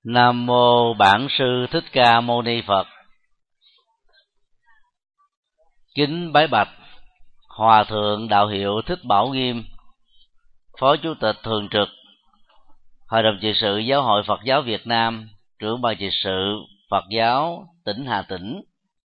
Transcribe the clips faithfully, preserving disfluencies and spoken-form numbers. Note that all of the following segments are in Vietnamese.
Nam mô Bản Sư Thích Ca Mâu Ni Phật. Kính bái bạch Hòa thượng Đạo Hiệu Thích Bảo Nghiêm, Phó Chủ tịch thường trực Hội đồng trị sự Giáo hội Phật giáo Việt Nam, trưởng ban trị sự Phật giáo tỉnh Hà Tĩnh.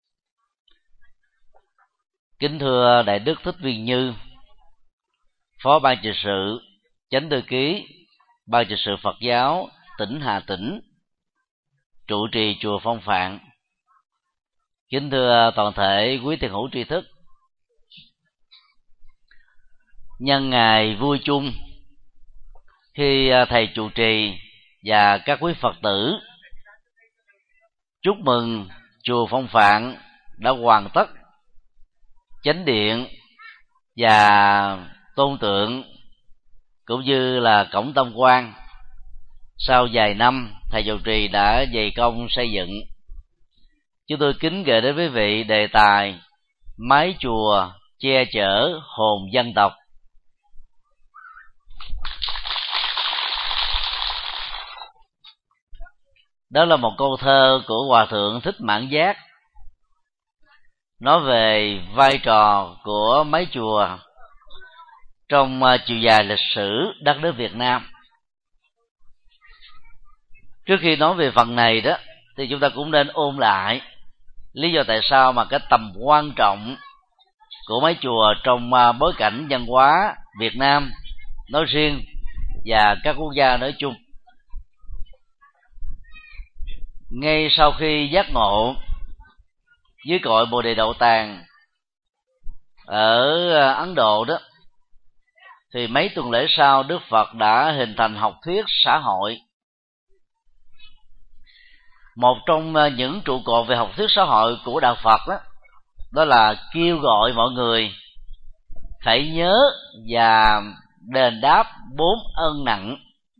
Kính thưa Đại đức Thích Viên Như, Phó ban trị sự, Chánh thư ký ban trị sự Phật giáo tỉnh Hà Tĩnh, trụ trì chùa Phong Phạn. Kính thưa toàn thể quý thiền hữu tri thức, nhân ngày vui chung khi thầy trụ trì và các quý Phật tử chúc mừng chùa Phong Phạn đã hoàn tất chánh điện và tôn tượng cũng như là cổng tam quan. Sau vài năm thầy trụ trì đã dày công xây dựng, chúng tôi kính gửi đến quý vị đề tài mái chùa che chở hồn dân tộc. Đó là một câu thơ của Hòa thượng Thích Mãn Giác, nói về vai trò của mái chùa trong chiều dài lịch sử đất nước Việt Nam. Trước khi nói về phần này đó, thì chúng ta cũng nên ôn lại lý do tại sao mà cái tầm quan trọng của mái chùa trong bối cảnh văn hóa Việt Nam nói riêng và các quốc gia nói chung. Ngay sau khi giác ngộ dưới cội Bồ Đề Đậu Tàng ở Ấn Độ đó, thì mấy tuần lễ sau Đức Phật đã hình thành học thuyết xã hội. Một trong những trụ cột về học thuyết xã hội của đạo Phật đó, đó là kêu gọi mọi người phải nhớ và đền đáp bốn ơn nặng,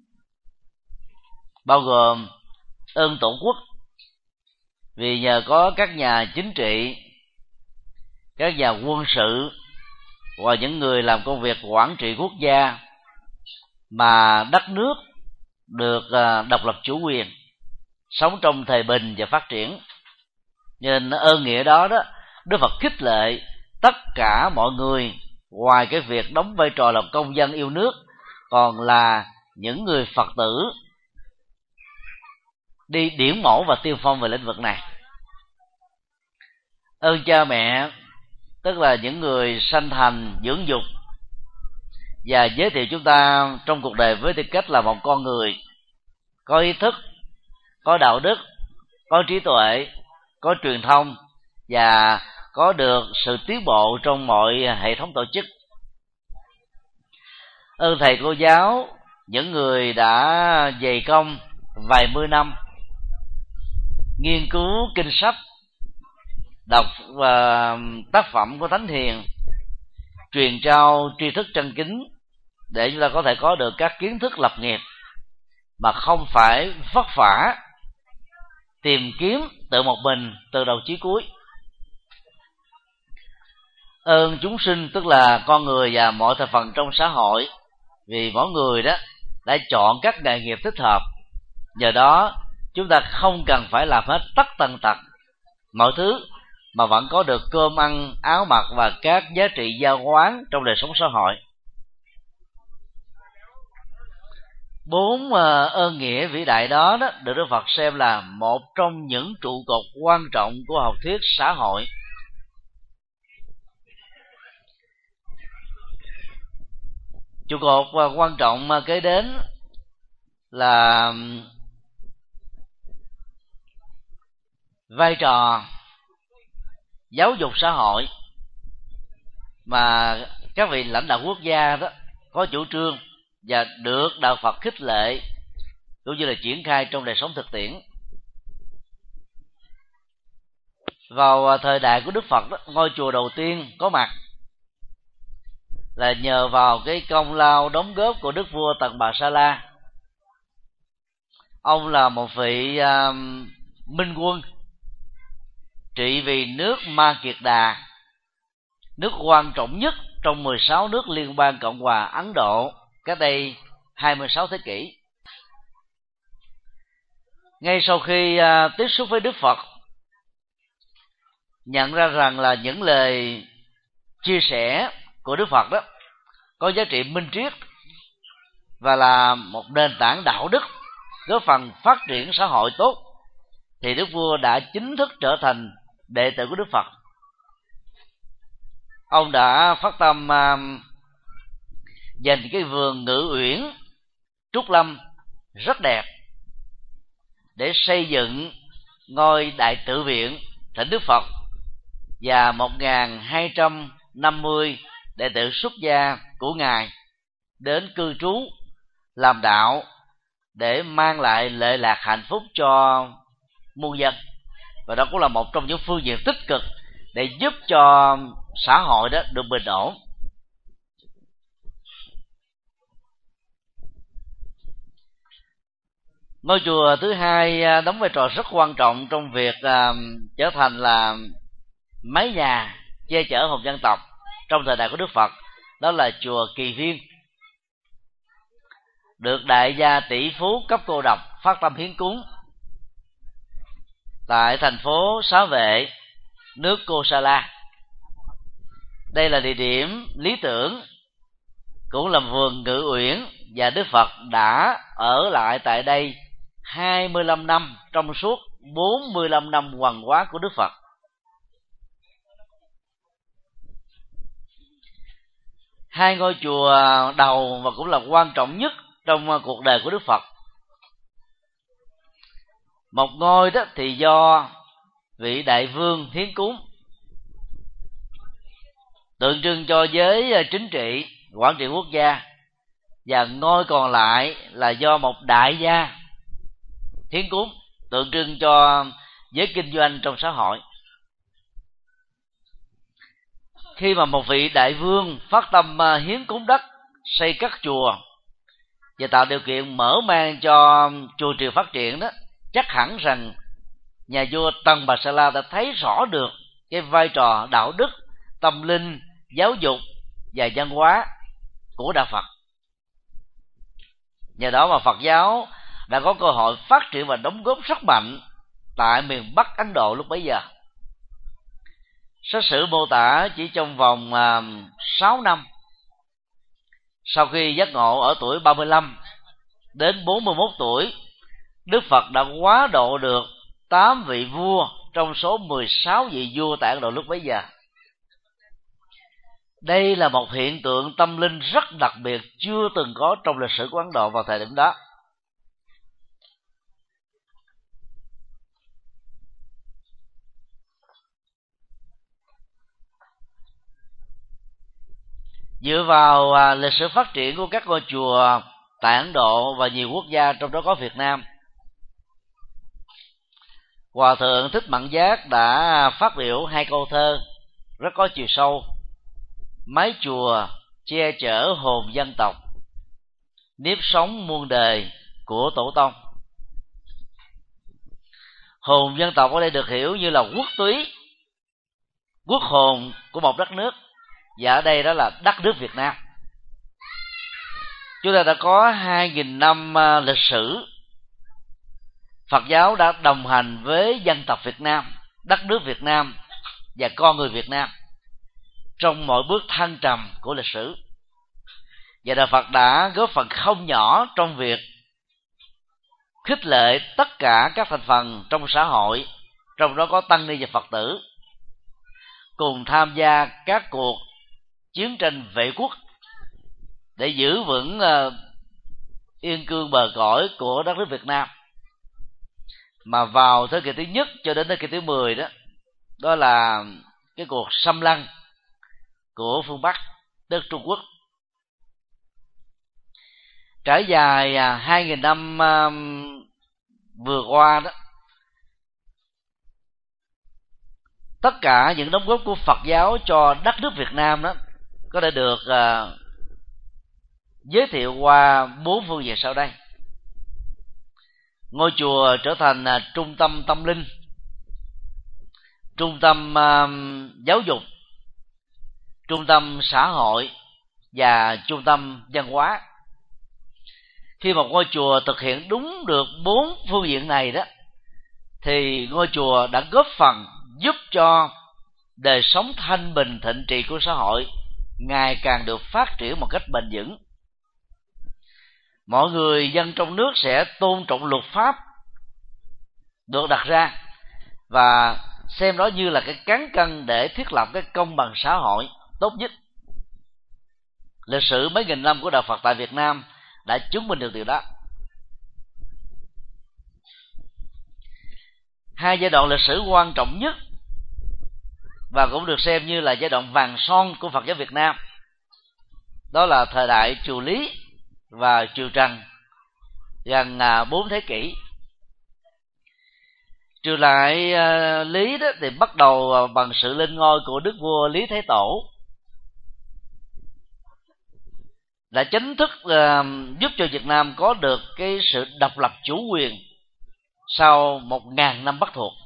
bao gồm ơn tổ quốc, vì nhờ có các nhà chính trị, các nhà quân sự và những người làm công việc quản trị quốc gia mà đất nước được độc lập chủ quyền, sống trong thời bình và phát triển. Nên ơn nghĩa đó đó, Đức Phật khích lệ tất cả mọi người, ngoài cái việc đóng vai trò làm công dân yêu nước, còn là những người Phật tử đi điển mẫu và tiên phong về lĩnh vực này. Ơn cha mẹ, tức là những người sanh thành dưỡng dục và giới thiệu chúng ta trong cuộc đời với tư cách là một con người có ý thức, có đạo đức, có trí tuệ, có truyền thông và có được sự tiến bộ trong mọi hệ thống tổ chức. Ơn thầy cô giáo, những người đã dày công vài mươi năm nghiên cứu kinh sách, đọc và tác phẩm của Thánh Hiền, truyền trao tri thức chân kính để chúng ta có thể có được các kiến thức lập nghiệp mà không phải vất vả tìm kiếm tự một mình từ đầu chí cuối. Ơn chúng sinh, tức là con người và mọi thành phần trong xã hội, vì mỗi người đó đã chọn các nghề nghiệp thích hợp. Nhờ đó chúng ta không cần phải làm hết tất tần tật mọi thứ mà vẫn có được cơm ăn, áo mặc và các giá trị giao quán trong đời sống xã hội. Bốn ơn nghĩa vĩ đại đó, đó được Đức Phật xem là một trong những trụ cột quan trọng của học thuyết xã hội. Trụ cột quan trọng kế đến là vai trò giáo dục xã hội mà các vị lãnh đạo quốc gia đó có chủ trương và được đạo Phật khích lệ cũng như là triển khai trong đời sống thực tiễn. Vào thời đại của Đức Phật đó, ngôi chùa đầu tiên có mặt là nhờ vào cái công lao đóng góp của Đức vua Tần Bà Sa La. Ông là một vị uh, minh quân trị vì nước Ma Kiệt Đà, nước quan trọng nhất trong mười sáu nước liên bang Cộng hòa Ấn Độ cách đây hai mươi sáu thế kỷ. Ngay sau khi à, tiếp xúc với Đức Phật, nhận ra rằng là những lời chia sẻ của Đức Phật đó có giá trị minh triết và là một nền tảng đạo đức góp phần phát triển xã hội tốt, thì Đức Vua đã chính thức trở thành đệ tử của Đức Phật. Ông đã phát tâm uh, dành cái vườn Ngự Uyển Trúc Lâm rất đẹp để xây dựng ngôi Đại Tự Viện thỉnh Đức Phật và một nghìn hai trăm năm mươi đệ tử xuất gia của Ngài đến cư trú làm đạo để mang lại lệ lạc hạnh phúc cho muôn dân. Và đó cũng là một trong những phương diện tích cực để giúp cho xã hội đó được bình ổn. Ngôi chùa thứ hai đóng vai trò rất quan trọng trong việc uh, trở thành là mái nhà che chở hồn dân tộc trong thời đại của Đức Phật, đó là chùa Kỳ Viên, được đại gia tỷ phú cấp cô độc phát tâm hiến cúng tại thành phố Xá Vệ, nước Kosala. Đây là địa điểm lý tưởng, cũng là vườn Ngự Uyển, và Đức Phật đã ở lại tại đây hai mươi lăm năm trong suốt bốn mươi lăm năm hoằng hóa của Đức Phật. Hai ngôi chùa đầu và cũng là quan trọng nhất trong cuộc đời của Đức Phật. Một ngôi đó thì do vị đại vương hiến cúng, tượng trưng cho giới chính trị, quản trị quốc gia, và ngôi còn lại là do một đại gia hiến cúng, tượng trưng cho giới kinh doanh trong xã hội. Khi mà một vị đại vương phát tâm hiến cúng đất, xây các chùa và tạo điều kiện mở mang cho chùa triều phát triển đó, chắc hẳn rằng nhà vua Tần Bà Sa La đã thấy rõ được cái vai trò đạo đức, tâm linh, giáo dục và văn hóa của đạo Phật. Nhờ đó mà Phật giáo đã có cơ hội phát triển và đóng góp rất mạnh tại miền Bắc Ấn Độ lúc bấy giờ. Sách sử mô tả chỉ trong vòng uh, sáu năm, sau khi giác ngộ ở tuổi ba mươi lăm đến bốn mươi mốt tuổi, Đức Phật đã hóa độ được tám vị vua trong số mười sáu vị vua tại Ấn Độ lúc bấy giờ. Đây là một hiện tượng tâm linh rất đặc biệt, chưa từng có trong lịch sử của Ấn Độ vào thời điểm đó. Dựa vào à, lịch sử phát triển của các ngôi chùa tại Ấn Độ và nhiều quốc gia, trong đó có Việt Nam, Hòa thượng Thích Mẫn Giác đã phát biểu hai câu thơ rất có chiều sâu: mái chùa che chở hồn dân tộc, nếp sống muôn đời của tổ tông. Hồn dân tộc ở đây được hiểu như là quốc túy, quốc hồn của một đất nước, và ở đây đó là đất nước Việt Nam. Chúng ta đã có hai nghìn năm lịch sử, Phật giáo đã đồng hành với dân tộc Việt Nam, đất nước Việt Nam và con người Việt Nam trong mọi bước thăng trầm của lịch sử. Và Đạo Phật đã góp phần không nhỏ trong việc khích lệ tất cả các thành phần trong xã hội, trong đó có tăng ni và Phật tử, cùng tham gia các cuộc chiến tranh vệ quốc để giữ vững uh, yên cương bờ cõi của đất nước Việt Nam. Mà vào thế kỷ thứ nhất cho đến thế kỷ thứ mười đó, đó là cái cuộc xâm lăng của phương Bắc, đất Trung Quốc. Trải dài hai nghìn năm uh, vừa qua đó, tất cả những đóng góp của Phật giáo cho đất nước Việt Nam đó có thể được uh, giới thiệu qua bốn phương diện sau đây. Ngôi chùa trở thành uh, trung tâm tâm linh, trung tâm uh, giáo dục, trung tâm xã hội và trung tâm văn hóa. Khi một ngôi chùa thực hiện đúng được bốn phương diện này đó, thì ngôi chùa đã góp phần giúp cho đời sống thanh bình thịnh trị của xã hội ngày càng được phát triển một cách bền vững. Mọi người dân trong nước sẽ tôn trọng luật pháp được đặt ra và xem đó như là cái cán cân để thiết lập cái công bằng xã hội tốt nhất. Lịch sử mấy nghìn năm của đạo Phật tại Việt Nam đã chứng minh được điều đó. Hai giai đoạn lịch sử quan trọng nhất và cũng được xem như là giai đoạn vàng son của Phật giáo Việt Nam, đó là thời đại triều Lý và triều Trần, gần bốn thế kỷ. Triều đại Lý đó thì bắt đầu bằng sự lên ngôi của đức vua Lý Thái Tổ, đã chính thức uh, giúp cho Việt Nam có được cái sự độc lập chủ quyền sau một ngàn năm bắc thuộc.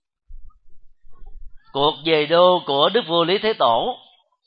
Cuộc về đô của đức vua Lý Thế Tổ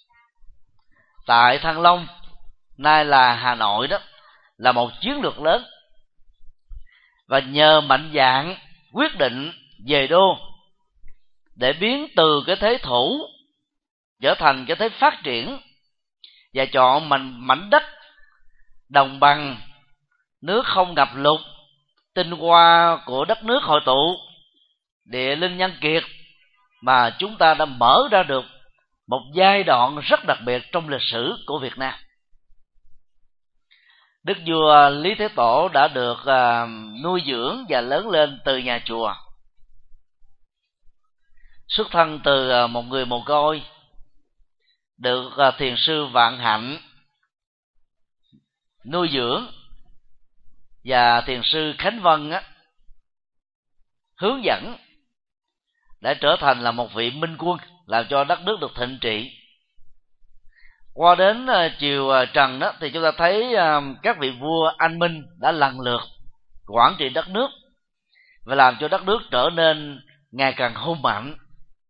tại Thăng Long, nay là Hà Nội đó, là một chiến lược lớn, và nhờ mạnh dạn quyết định về đô để biến từ cái thế thủ trở thành cái thế phát triển, và chọn mình mảnh đất đồng bằng, nước không ngập lụt, tinh hoa của đất nước hội tụ, địa linh nhân kiệt, mà chúng ta đã mở ra được một giai đoạn rất đặc biệt trong lịch sử của Việt Nam. Đức vua Lý Thế Tổ đã được uh, nuôi dưỡng và lớn lên từ nhà chùa. Xuất thân từ uh, một người mồ côi, được uh, thiền sư Vạn Hạnh nuôi dưỡng, và thiền sư Khánh Vân á, hướng dẫn, đã trở thành là một vị minh quân, làm cho đất nước được thịnh trị. Qua đến uh, triều uh, Trần đó, thì chúng ta thấy uh, các vị vua anh minh đã lần lượt quản trị đất nước và làm cho đất nước trở nên ngày càng hùng mạnh,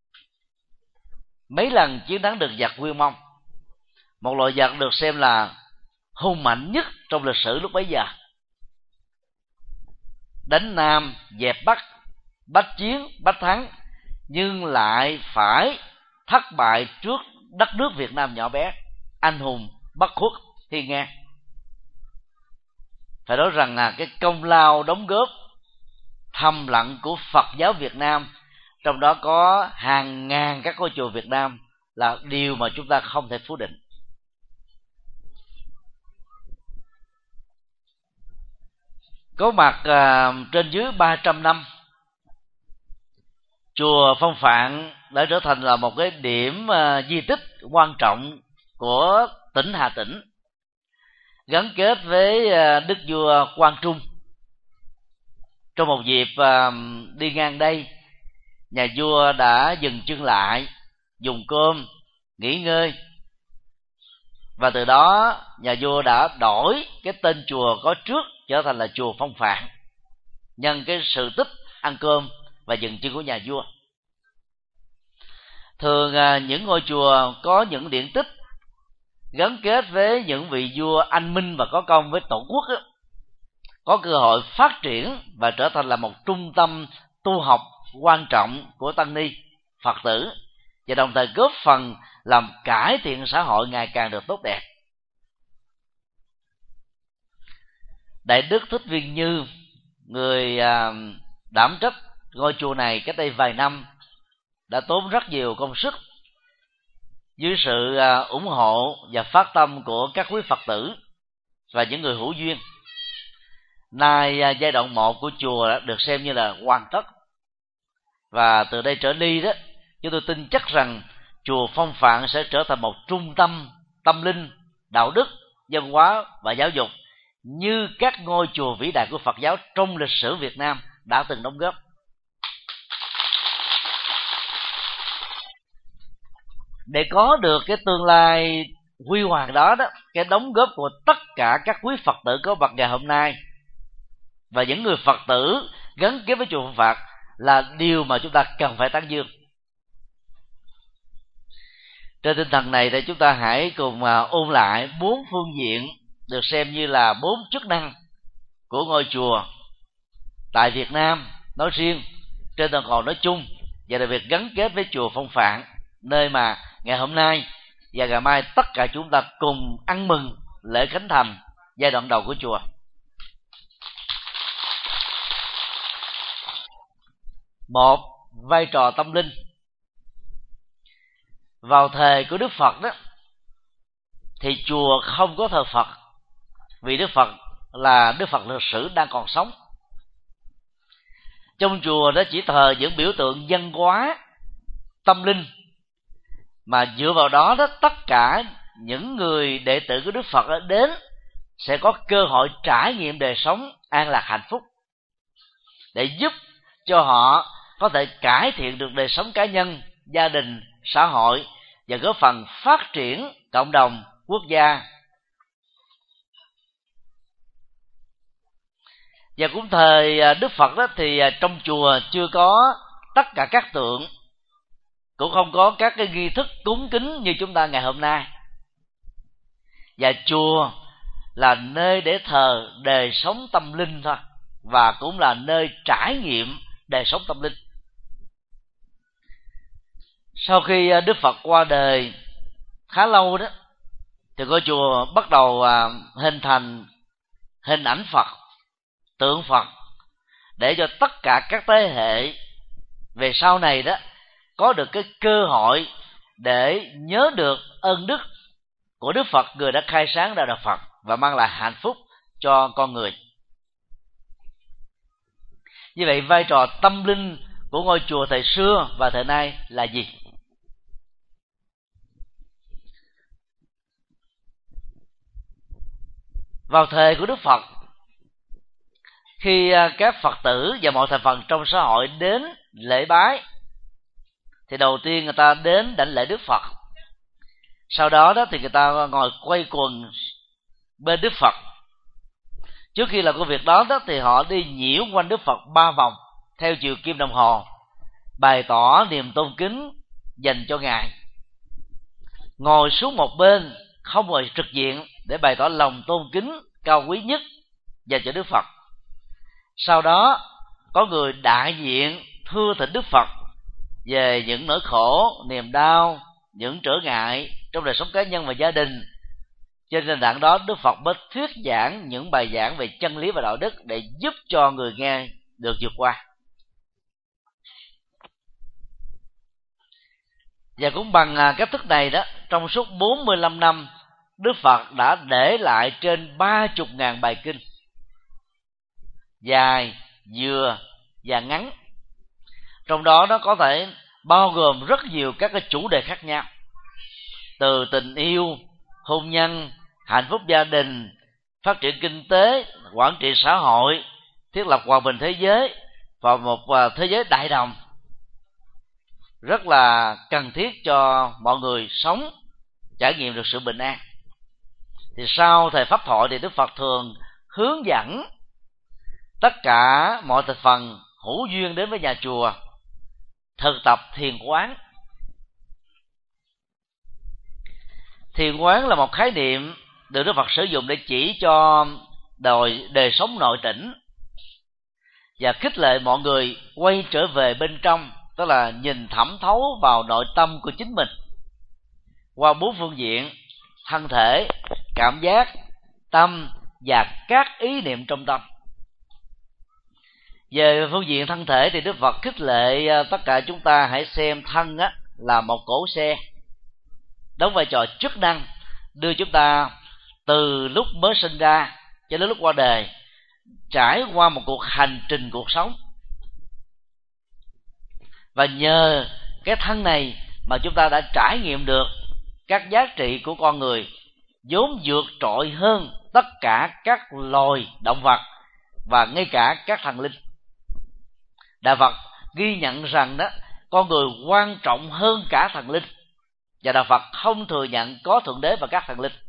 mấy lần chiến thắng được giặc Nguyên Mông, một loại giặc được xem là hung mạnh nhất trong lịch sử lúc bấy giờ. Đánh Nam dẹp Bắc, bách chiến bách thắng, nhưng lại phải thất bại trước đất nước Việt Nam nhỏ bé, anh hùng bất khuất hiên ngang. Phải nói rằng là cái công lao đóng góp thầm lặng của Phật giáo Việt Nam, trong đó có hàng ngàn các ngôi chùa Việt Nam, là điều mà chúng ta không thể phủ định. Có mặt uh, trên dưới ba trăm năm, chùa Phong Phạn đã trở thành là một cái điểm uh, di tích quan trọng của tỉnh Hà Tĩnh, gắn kết với uh, đức vua Quang Trung. Trong một dịp uh, đi ngang đây, nhà vua đã dừng chân lại, dùng cơm, nghỉ ngơi, và từ đó nhà vua đã đổi cái tên chùa có trước trở thành là chùa Phong Phạn, nhân cái sự tích ăn cơm và dừng chân của nhà vua. Thường những ngôi chùa có những điển tích gắn kết với những vị vua anh minh và có công với tổ quốc đó, có cơ hội phát triển và trở thành là một trung tâm tu học quan trọng của tăng ni Phật tử, và đồng thời góp phần làm cải thiện xã hội ngày càng được tốt đẹp. Đại đức Thích Viên Như, người à, đảm trách ngôi chùa này cách đây vài năm, đã tốn rất nhiều công sức dưới sự à, ủng hộ và phát tâm của các quý Phật tử và những người hữu duyên. Nay à, giai đoạn một của chùa đã được xem như là hoàn tất, và từ đây trở đi đó, chúng tôi tin chắc rằng chùa Phong Phạn sẽ trở thành một trung tâm tâm linh, đạo đức, văn hóa và giáo dục, như các ngôi chùa vĩ đại của Phật giáo trong lịch sử Việt Nam đã từng đóng góp. Để có được cái tương lai huy hoàng đó đó, cái đóng góp của tất cả các quý Phật tử có mặt ngày hôm nay và những người Phật tử gắn kết với chùa Phong Phạn là điều mà chúng ta cần phải tán dương. Trên tinh thần này thì chúng ta hãy cùng ôn lại bốn phương diện được xem như là bốn chức năng của ngôi chùa tại Việt Nam nói riêng, trên toàn cầu nói chung, và đặc biệt gắn kết với chùa Phong Phạn, nơi mà ngày hôm nay và ngày mai tất cả chúng ta cùng ăn mừng lễ khánh thành giai đoạn đầu của chùa. Một, vai trò tâm linh. Vào thời của Đức Phật đó thì chùa không có thờ Phật, vì Đức Phật là Đức Phật lịch sử đang còn sống. Trong chùa đó chỉ thờ những biểu tượng văn hóa tâm linh, mà dựa vào đó đó tất cả những người đệ tử của Đức Phật đó đến sẽ có cơ hội trải nghiệm đời sống an lạc hạnh phúc, để giúp cho họ có thể cải thiện được đời sống cá nhân, gia đình, xã hội, và góp phần phát triển cộng đồng, quốc gia. Và cũng thời Đức Phật đó thì trong chùa chưa có tất cả các tượng, cũng không có các cái nghi thức cúng kính như chúng ta ngày hôm nay. Và chùa là nơi để thờ đời sống tâm linh thôi, và cũng là nơi trải nghiệm đời sống tâm linh. Sau khi Đức Phật qua đời khá lâu đó, thì ngôi chùa bắt đầu hình thành hình ảnh Phật, tượng Phật, để cho tất cả các thế hệ về sau này đó có được cái cơ hội để nhớ được ơn đức của Đức Phật, người đã khai sáng ra đạo Phật và mang lại hạnh phúc cho con người. Như vậy, vai trò tâm linh của ngôi chùa thời xưa và thời nay là gì? Vào thời của Đức Phật, khi các Phật tử và mọi thành phần trong xã hội đến lễ bái, thì đầu tiên người ta đến đảnh lễ Đức Phật. Sau đó đó thì người ta ngồi quay quần bên Đức Phật. Trước khi làm công việc đó, đó thì họ đi nhiễu quanh Đức Phật ba vòng theo chiều kim đồng hồ, bày tỏ niềm tôn kính dành cho Ngài. Ngồi xuống một bên, không ngồi trực diện, để bày tỏ lòng tôn kính cao quý nhất dành cho Đức Phật. Sau đó có người đại diện thưa thỉnh Đức Phật về những nỗi khổ, niềm đau, những trở ngại trong đời sống cá nhân và gia đình. Trên nền tảng đó, Đức Phật mới thuyết giảng những bài giảng về chân lý và đạo đức để giúp cho người nghe được vượt qua. Và cũng bằng cách thức này đó, trong suốt bốn mươi lăm năm, Đức Phật đã để lại trên ba mươi nghìn bài kinh, dài, vừa và ngắn. Trong đó nó có thể bao gồm rất nhiều các cái chủ đề khác nhau, từ tình yêu, hôn nhân, hạnh phúc gia đình, phát triển kinh tế, quản trị xã hội, thiết lập hòa bình thế giới và một thế giới đại đồng, rất là cần thiết cho mọi người sống, trải nghiệm được sự bình an. Thì sau thời Pháp thoại thì Đức Phật thường hướng dẫn tất cả mọi thành phần hữu duyên đến với nhà chùa thực tập thiền quán. Thiền quán là một khái niệm được Đức Phật sử dụng để chỉ cho đời, đời sống nội tỉnh và khích lệ mọi người quay trở về bên trong, tức là nhìn thẩm thấu vào nội tâm của chính mình qua bốn phương diện: thân thể, cảm giác, tâm và các ý niệm trong tâm. Về phương diện thân thể thì Đức Phật khích lệ tất cả chúng ta hãy xem thân á là một cỗ xe, đóng vai trò chức năng đưa chúng ta từ lúc mới sinh ra cho đến lúc qua đời, trải qua một cuộc hành trình cuộc sống. Và nhờ cái thân này mà chúng ta đã trải nghiệm được các giá trị của con người vốn vượt trội hơn tất cả các loài động vật và ngay cả các thần linh. Đạo Phật ghi nhận rằng đó, con người quan trọng hơn cả thần linh, và Đạo Phật không thừa nhận có Thượng Đế và các thần linh,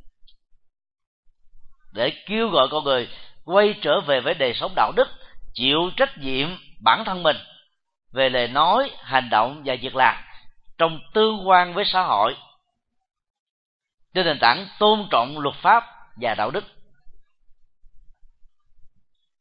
để kêu gọi con người quay trở về với đời sống đạo đức, chịu trách nhiệm bản thân mình về lời nói, hành động và việc làm trong tương quan với xã hội, trên nền tảng tôn trọng luật pháp và đạo đức.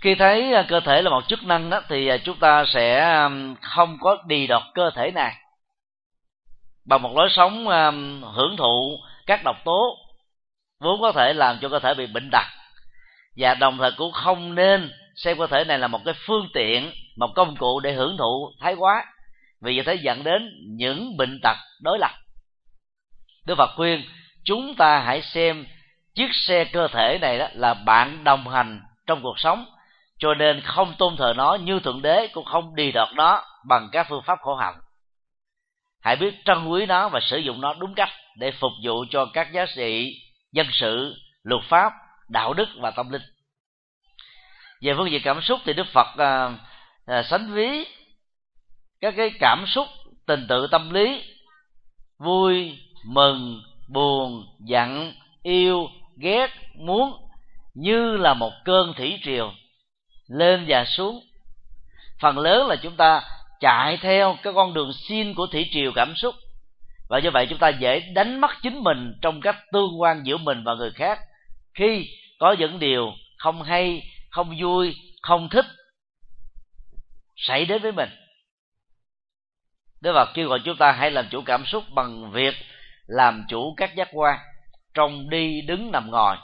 Khi thấy cơ thể là một chức năng đó, thì chúng ta sẽ không có đì đọt cơ thể này bằng một lối sống hưởng thụ các độc tố vốn có thể làm cho cơ thể bị bệnh tật, và đồng thời cũng không nên xem cơ thể này là một cái phương tiện, một công cụ để hưởng thụ thái quá, vì vậy thế dẫn đến những bệnh tật đối lập. Đức Phật khuyên chúng ta hãy xem chiếc xe cơ thể này đó là bạn đồng hành trong cuộc sống, cho nên không tôn thờ nó như thượng đế, cũng không đì đọt nó bằng các phương pháp khổ hạnh. Hãy biết trân quý nó và sử dụng nó đúng cách để phục vụ cho các giá trị dân sự, luật pháp, đạo đức và tâm linh. Về phương diện cảm xúc thì Đức Phật à, à, sánh ví các cái cảm xúc tình tự tâm lý vui, mừng, buồn, giận, yêu, ghét, muốn như là một cơn thủy triều lên và xuống. Phần lớn là chúng ta chạy theo cái con đường xin của thủy triều cảm xúc, và như vậy chúng ta dễ đánh mất chính mình trong cách tương quan giữa mình và người khác khi có những điều không hay, không vui, không thích xảy đến với mình. Đức Phật kêu gọi chúng ta hãy làm chủ cảm xúc bằng việc làm chủ các giác quan trong đi đứng nằm ngồi.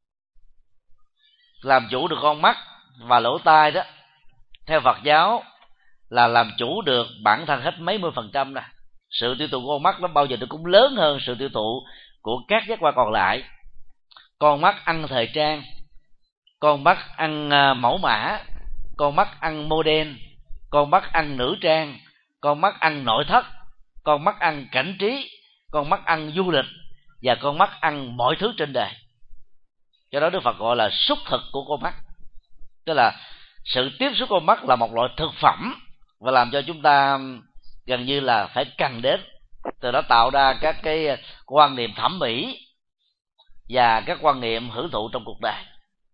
Làm chủ được con mắt và lỗ tai đó, theo Phật giáo là làm chủ được bản thân hết mấy mươi phần trăm. Nè, sự tiêu thụ của con mắt nó bao giờ nó cũng lớn hơn sự tiêu thụ của các giác quan còn lại. Con mắt ăn thời trang, con mắt ăn mẫu mã, con mắt ăn model, con mắt ăn nữ trang, con mắt ăn nội thất, con mắt ăn cảnh trí, con mắt ăn du lịch, và con mắt ăn mọi thứ trên đời. Do đó Đức Phật gọi là xúc thực của con mắt, tức là sự tiếp xúc con mắt là một loại thực phẩm và làm cho chúng ta gần như là phải cần đến, từ đó tạo ra các cái quan niệm thẩm mỹ và các quan niệm hưởng thụ trong cuộc đời.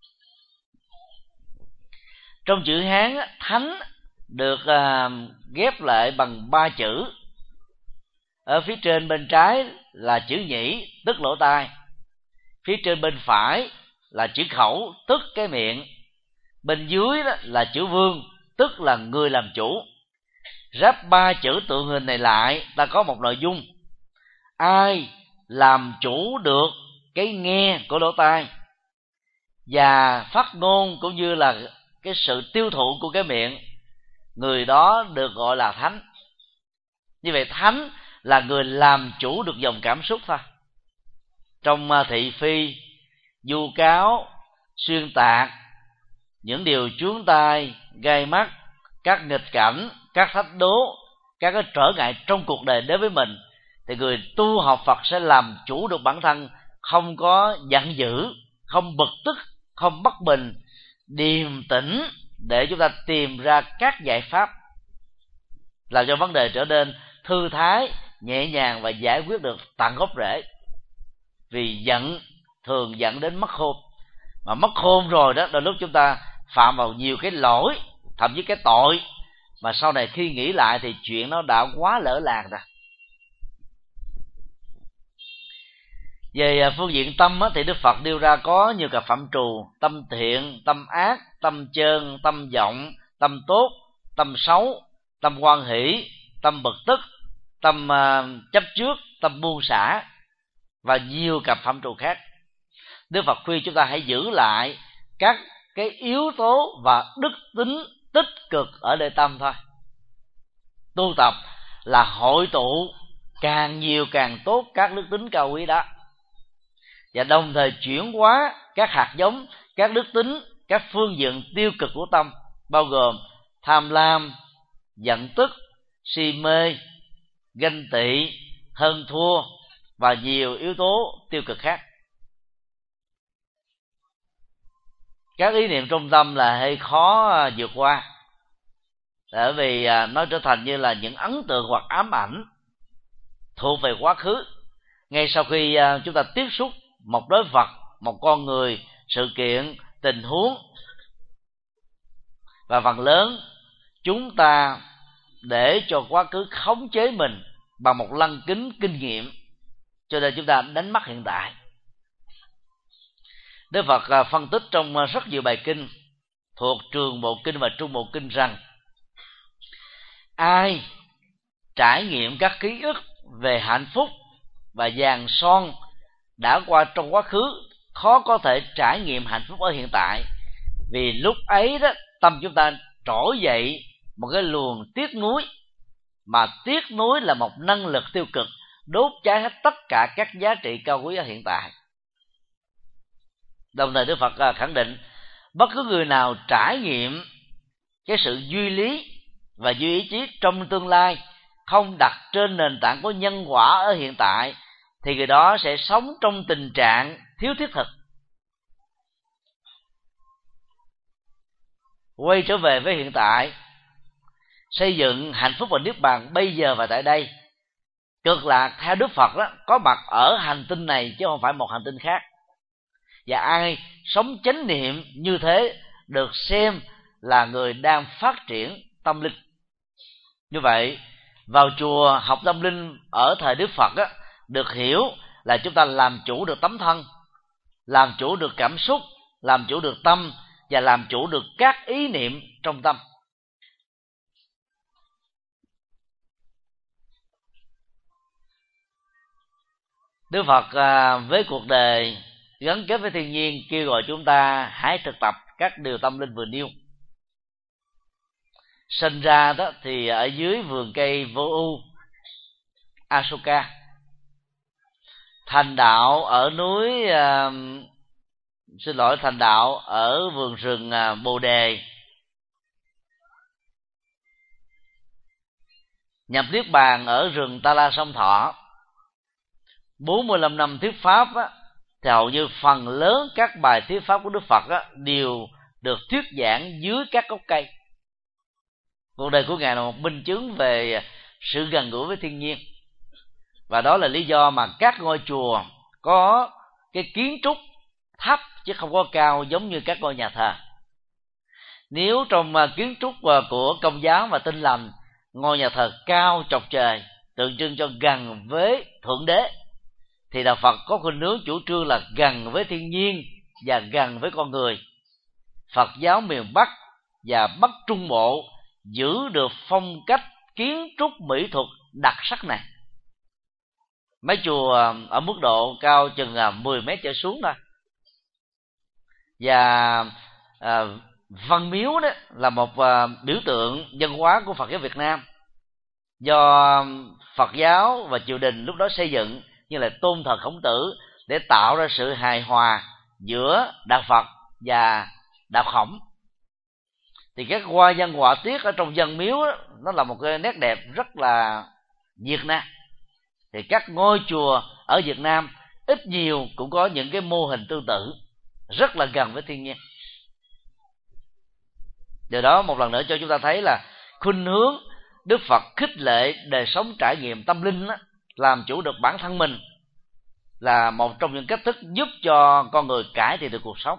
Trong chữ Hán, thánh được ghép lại bằng ba chữ. Ở phía trên bên trái là chữ nhĩ, tức lỗ tai. Phía trên bên phải là chữ khẩu, tức cái miệng. Bên dưới đó là chữ vương, tức là người làm chủ. Ráp ba chữ tượng hình này lại, ta có một nội dung: ai làm chủ được cái nghe của lỗ tai và phát ngôn cũng như là cái sự tiêu thụ của cái miệng, người đó được gọi là thánh. Như vậy thánh là người làm chủ được dòng cảm xúc thôi. Trong thị phi, vu cáo, xuyên tạc, những điều chuốn tai, gai mắt, các nghịch cảnh, các thách đố, các cái trở ngại trong cuộc đời đến với mình, thì người tu học Phật sẽ làm chủ được bản thân, không có giận dữ, không bực tức, không bất bình, điềm tĩnh để chúng ta tìm ra các giải pháp làm cho vấn đề trở nên thư thái, nhẹ nhàng và giải quyết được tận gốc rễ. Vì giận thường dẫn đến mất khôn, mà mất khôn rồi đó, đôi lúc chúng ta phạm vào nhiều cái lỗi, thậm chí cái tội mà sau này khi nghĩ lại thì chuyện nó đã quá lỡ làng rồi. Về phương diện tâm thì Đức Phật nêu ra có nhiều cả phạm trù: tâm thiện, tâm ác, tâm chơn, tâm vọng, tâm tốt, tâm xấu, tâm hoan hỷ, tâm bực tức, tâm chấp trước, tâm buông xả và nhiều cặp phạm trù khác. Đức Phật khuyên chúng ta hãy giữ lại các cái yếu tố và đức tính tích cực ở nơi tâm thôi. Tu tập là hội tụ càng nhiều càng tốt các đức tính cao quý đó, và đồng thời chuyển hóa các hạt giống, các đức tính, các phương diện tiêu cực của tâm, bao gồm tham lam, giận tức, si mê, ganh tị, hơn thua và nhiều yếu tố tiêu cực khác. Các ý niệm trong tâm là hơi khó vượt qua, bởi vì nó trở thành như là những ấn tượng hoặc ám ảnh thuộc về quá khứ. Ngay sau khi chúng ta tiếp xúc một đối vật, một con người, sự kiện, tình huống, và phần lớn chúng ta để cho quá khứ khống chế mình bằng một lăng kính kinh nghiệm, cho nên chúng ta đánh mất hiện tại. Đức Phật phân tích trong rất nhiều bài kinh thuộc Trường Bộ Kinh và Trung Bộ Kinh rằng ai trải nghiệm các ký ức về hạnh phúc và vàng son đã qua trong quá khứ khó có thể trải nghiệm hạnh phúc ở hiện tại, vì lúc ấy đó tâm chúng ta trỗi dậy một cái luồng tiếc nuối, mà tiếc nuối là một năng lực tiêu cực đốt cháy hết tất cả các giá trị cao quý ở hiện tại. Đồng thời Đức Phật khẳng định bất cứ người nào trải nghiệm cái sự duy lý và duy ý chí trong tương lai không đặt trên nền tảng của nhân quả ở hiện tại thì người đó sẽ sống trong tình trạng thiếu thiết thực. Quay trở về với hiện tại, xây dựng hạnh phúc và niết bàn bây giờ và tại đây. Cực lạc theo Đức Phật đó có mặt ở hành tinh này chứ không phải một hành tinh khác. Và ai sống chánh niệm như thế được xem là người đang phát triển tâm linh. Như vậy, vào chùa học tâm linh ở thời Đức Phật á, được hiểu là chúng ta làm chủ được tấm thân, làm chủ được cảm xúc, làm chủ được tâm và làm chủ được các ý niệm trong tâm. Đức Phật à, với cuộc đời gắn kết với thiên nhiên kêu gọi chúng ta hãy thực tập các điều tâm linh vừa nêu. Sinh ra đó thì ở dưới vườn cây vô ưu Asoka, thành đạo ở núi uh, xin lỗi thành đạo ở vườn rừng uh, Bồ Đề, nhập niết bàn ở rừng Ta La Sông Thọ. bốn mươi lăm năm thuyết pháp á, thì hầu như phần lớn các bài thuyết pháp của Đức Phật á, đều được thuyết giảng dưới các gốc cây. Cuộc đời của Ngài là một minh chứng về sự gần gũi với thiên nhiên. Và đó là lý do mà các ngôi chùa có cái kiến trúc thấp chứ không có cao giống như các ngôi nhà thờ. Nếu trong kiến trúc của Công giáo và Tin lành, ngôi nhà thờ cao chọc trời tượng trưng cho gần với Thượng Đế, thì Đạo Phật có khuynh hướng chủ trương là gần với thiên nhiên và gần với con người. Phật giáo miền Bắc và Bắc Trung Bộ giữ được phong cách kiến trúc mỹ thuật đặc sắc này. Mấy chùa ở mức độ cao chừng mười mét trở xuống thôi. Và à, Văn Miếu đó là một à, biểu tượng văn hóa của Phật giáo Việt Nam, do Phật giáo và triều đình lúc đó xây dựng như là tôn thờ Khổng Tử để tạo ra sự hài hòa giữa đạo Phật và đạo Khổng. Thì các hoa văn họa tiết ở trong Văn Miếu đó, nó là một cái nét đẹp rất là Việt Nam. Thì các ngôi chùa ở Việt Nam ít nhiều cũng có những cái mô hình tương tự, rất là gần với thiên nhiên. Điều đó một lần nữa cho chúng ta thấy là khuynh hướng Đức Phật khích lệ đời sống trải nghiệm tâm linh đó, làm chủ được bản thân mình, là một trong những cách thức giúp cho con người cải thiện được cuộc sống.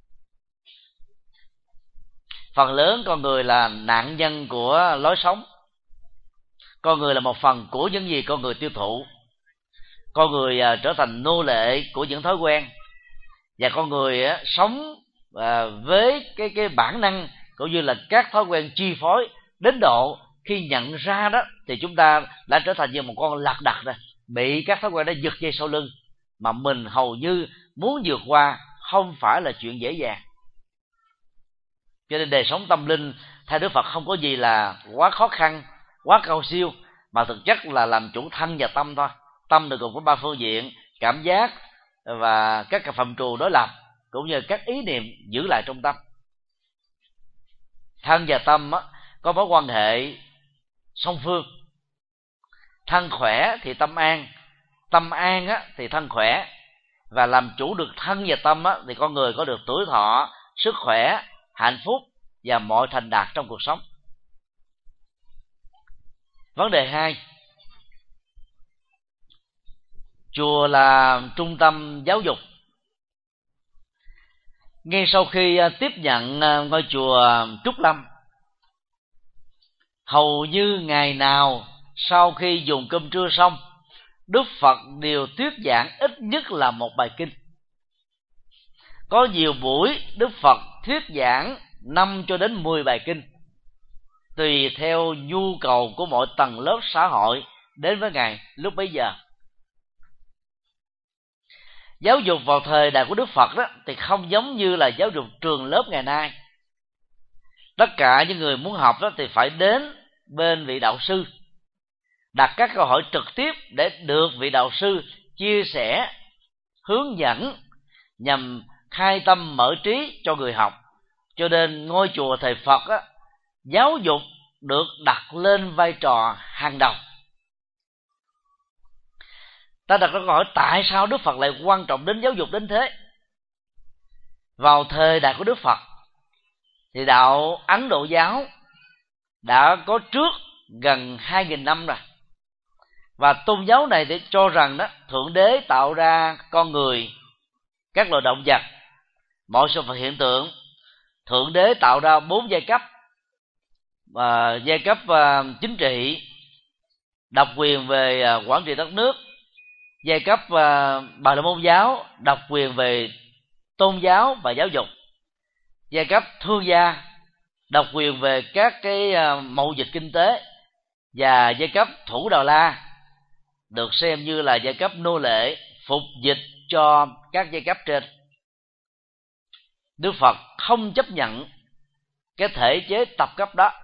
Phần lớn con người là nạn nhân của lối sống. Con người là một phần của những gì con người tiêu thụ. Con người à, trở thành nô lệ của những thói quen. Và con người á, sống à, với cái cái bản năng cũng như là các thói quen chi phối, đến độ khi nhận ra đó thì chúng ta đã trở thành như một con lạc đật rồi, bị các thói quen đó giật dây sau lưng, mà mình hầu như muốn vượt qua không phải là chuyện dễ dàng. Cho nên đời sống tâm linh theo Đức Phật không có gì là quá khó khăn, quá cao siêu, mà thực chất là làm chủ thân và tâm thôi. Tâm được gồm có ba phương diện: cảm giác và các cái phạm trù đối lập, cũng như các ý niệm giữ lại trong tâm. Thân và tâm á, có mối quan hệ song phương. Thân khỏe thì tâm an, tâm an á, thì thân khỏe. Và làm chủ được thân và tâm á, thì con người có được tuổi thọ, sức khỏe, hạnh phúc và mọi thành đạt trong cuộc sống. Vấn đề hai, chùa là trung tâm giáo dục. Ngay sau khi tiếp nhận ngôi chùa Trúc Lâm, hầu như ngày nào sau khi dùng cơm trưa xong, Đức Phật đều thuyết giảng ít nhất là một bài kinh. Có nhiều buổi Đức Phật thuyết giảng năm cho đến mười bài kinh, tùy theo nhu cầu của mọi tầng lớp xã hội đến với Ngài lúc bấy giờ. Giáo dục vào thời đại của Đức Phật đó thì không giống như là giáo dục trường lớp ngày nay. Tất cả những người muốn học đó thì phải đến bên vị đạo sư, đặt các câu hỏi trực tiếp để được vị đạo sư chia sẻ, hướng dẫn nhằm khai tâm mở trí cho người học. Cho nên ngôi chùa thời Phật á, giáo dục được đặt lên vai trò hàng đầu. Ta đặt ra câu hỏi tại sao Đức Phật lại quan trọng đến giáo dục đến thế? Vào thời đại của Đức Phật thì đạo Ấn Độ giáo đã có trước gần hai nghìn năm rồi. Và tôn giáo này thì cho rằng đó, Thượng Đế tạo ra con người, các loài động vật, mọi sự vật hiện tượng. Thượng Đế tạo ra bốn giai cấp, và giai cấp uh, chính trị, độc quyền về uh, quản trị đất nước; giai cấp uh, Bà La Môn giáo, độc quyền về tôn giáo và giáo dục; giai cấp thương gia, độc quyền về các cái uh, mậu dịch kinh tế; và giai cấp Thủ Đà La, được xem như là giai cấp nô lệ phục dịch cho các giai cấp trên. Đức Phật không chấp nhận cái thể chế tập cấp đó,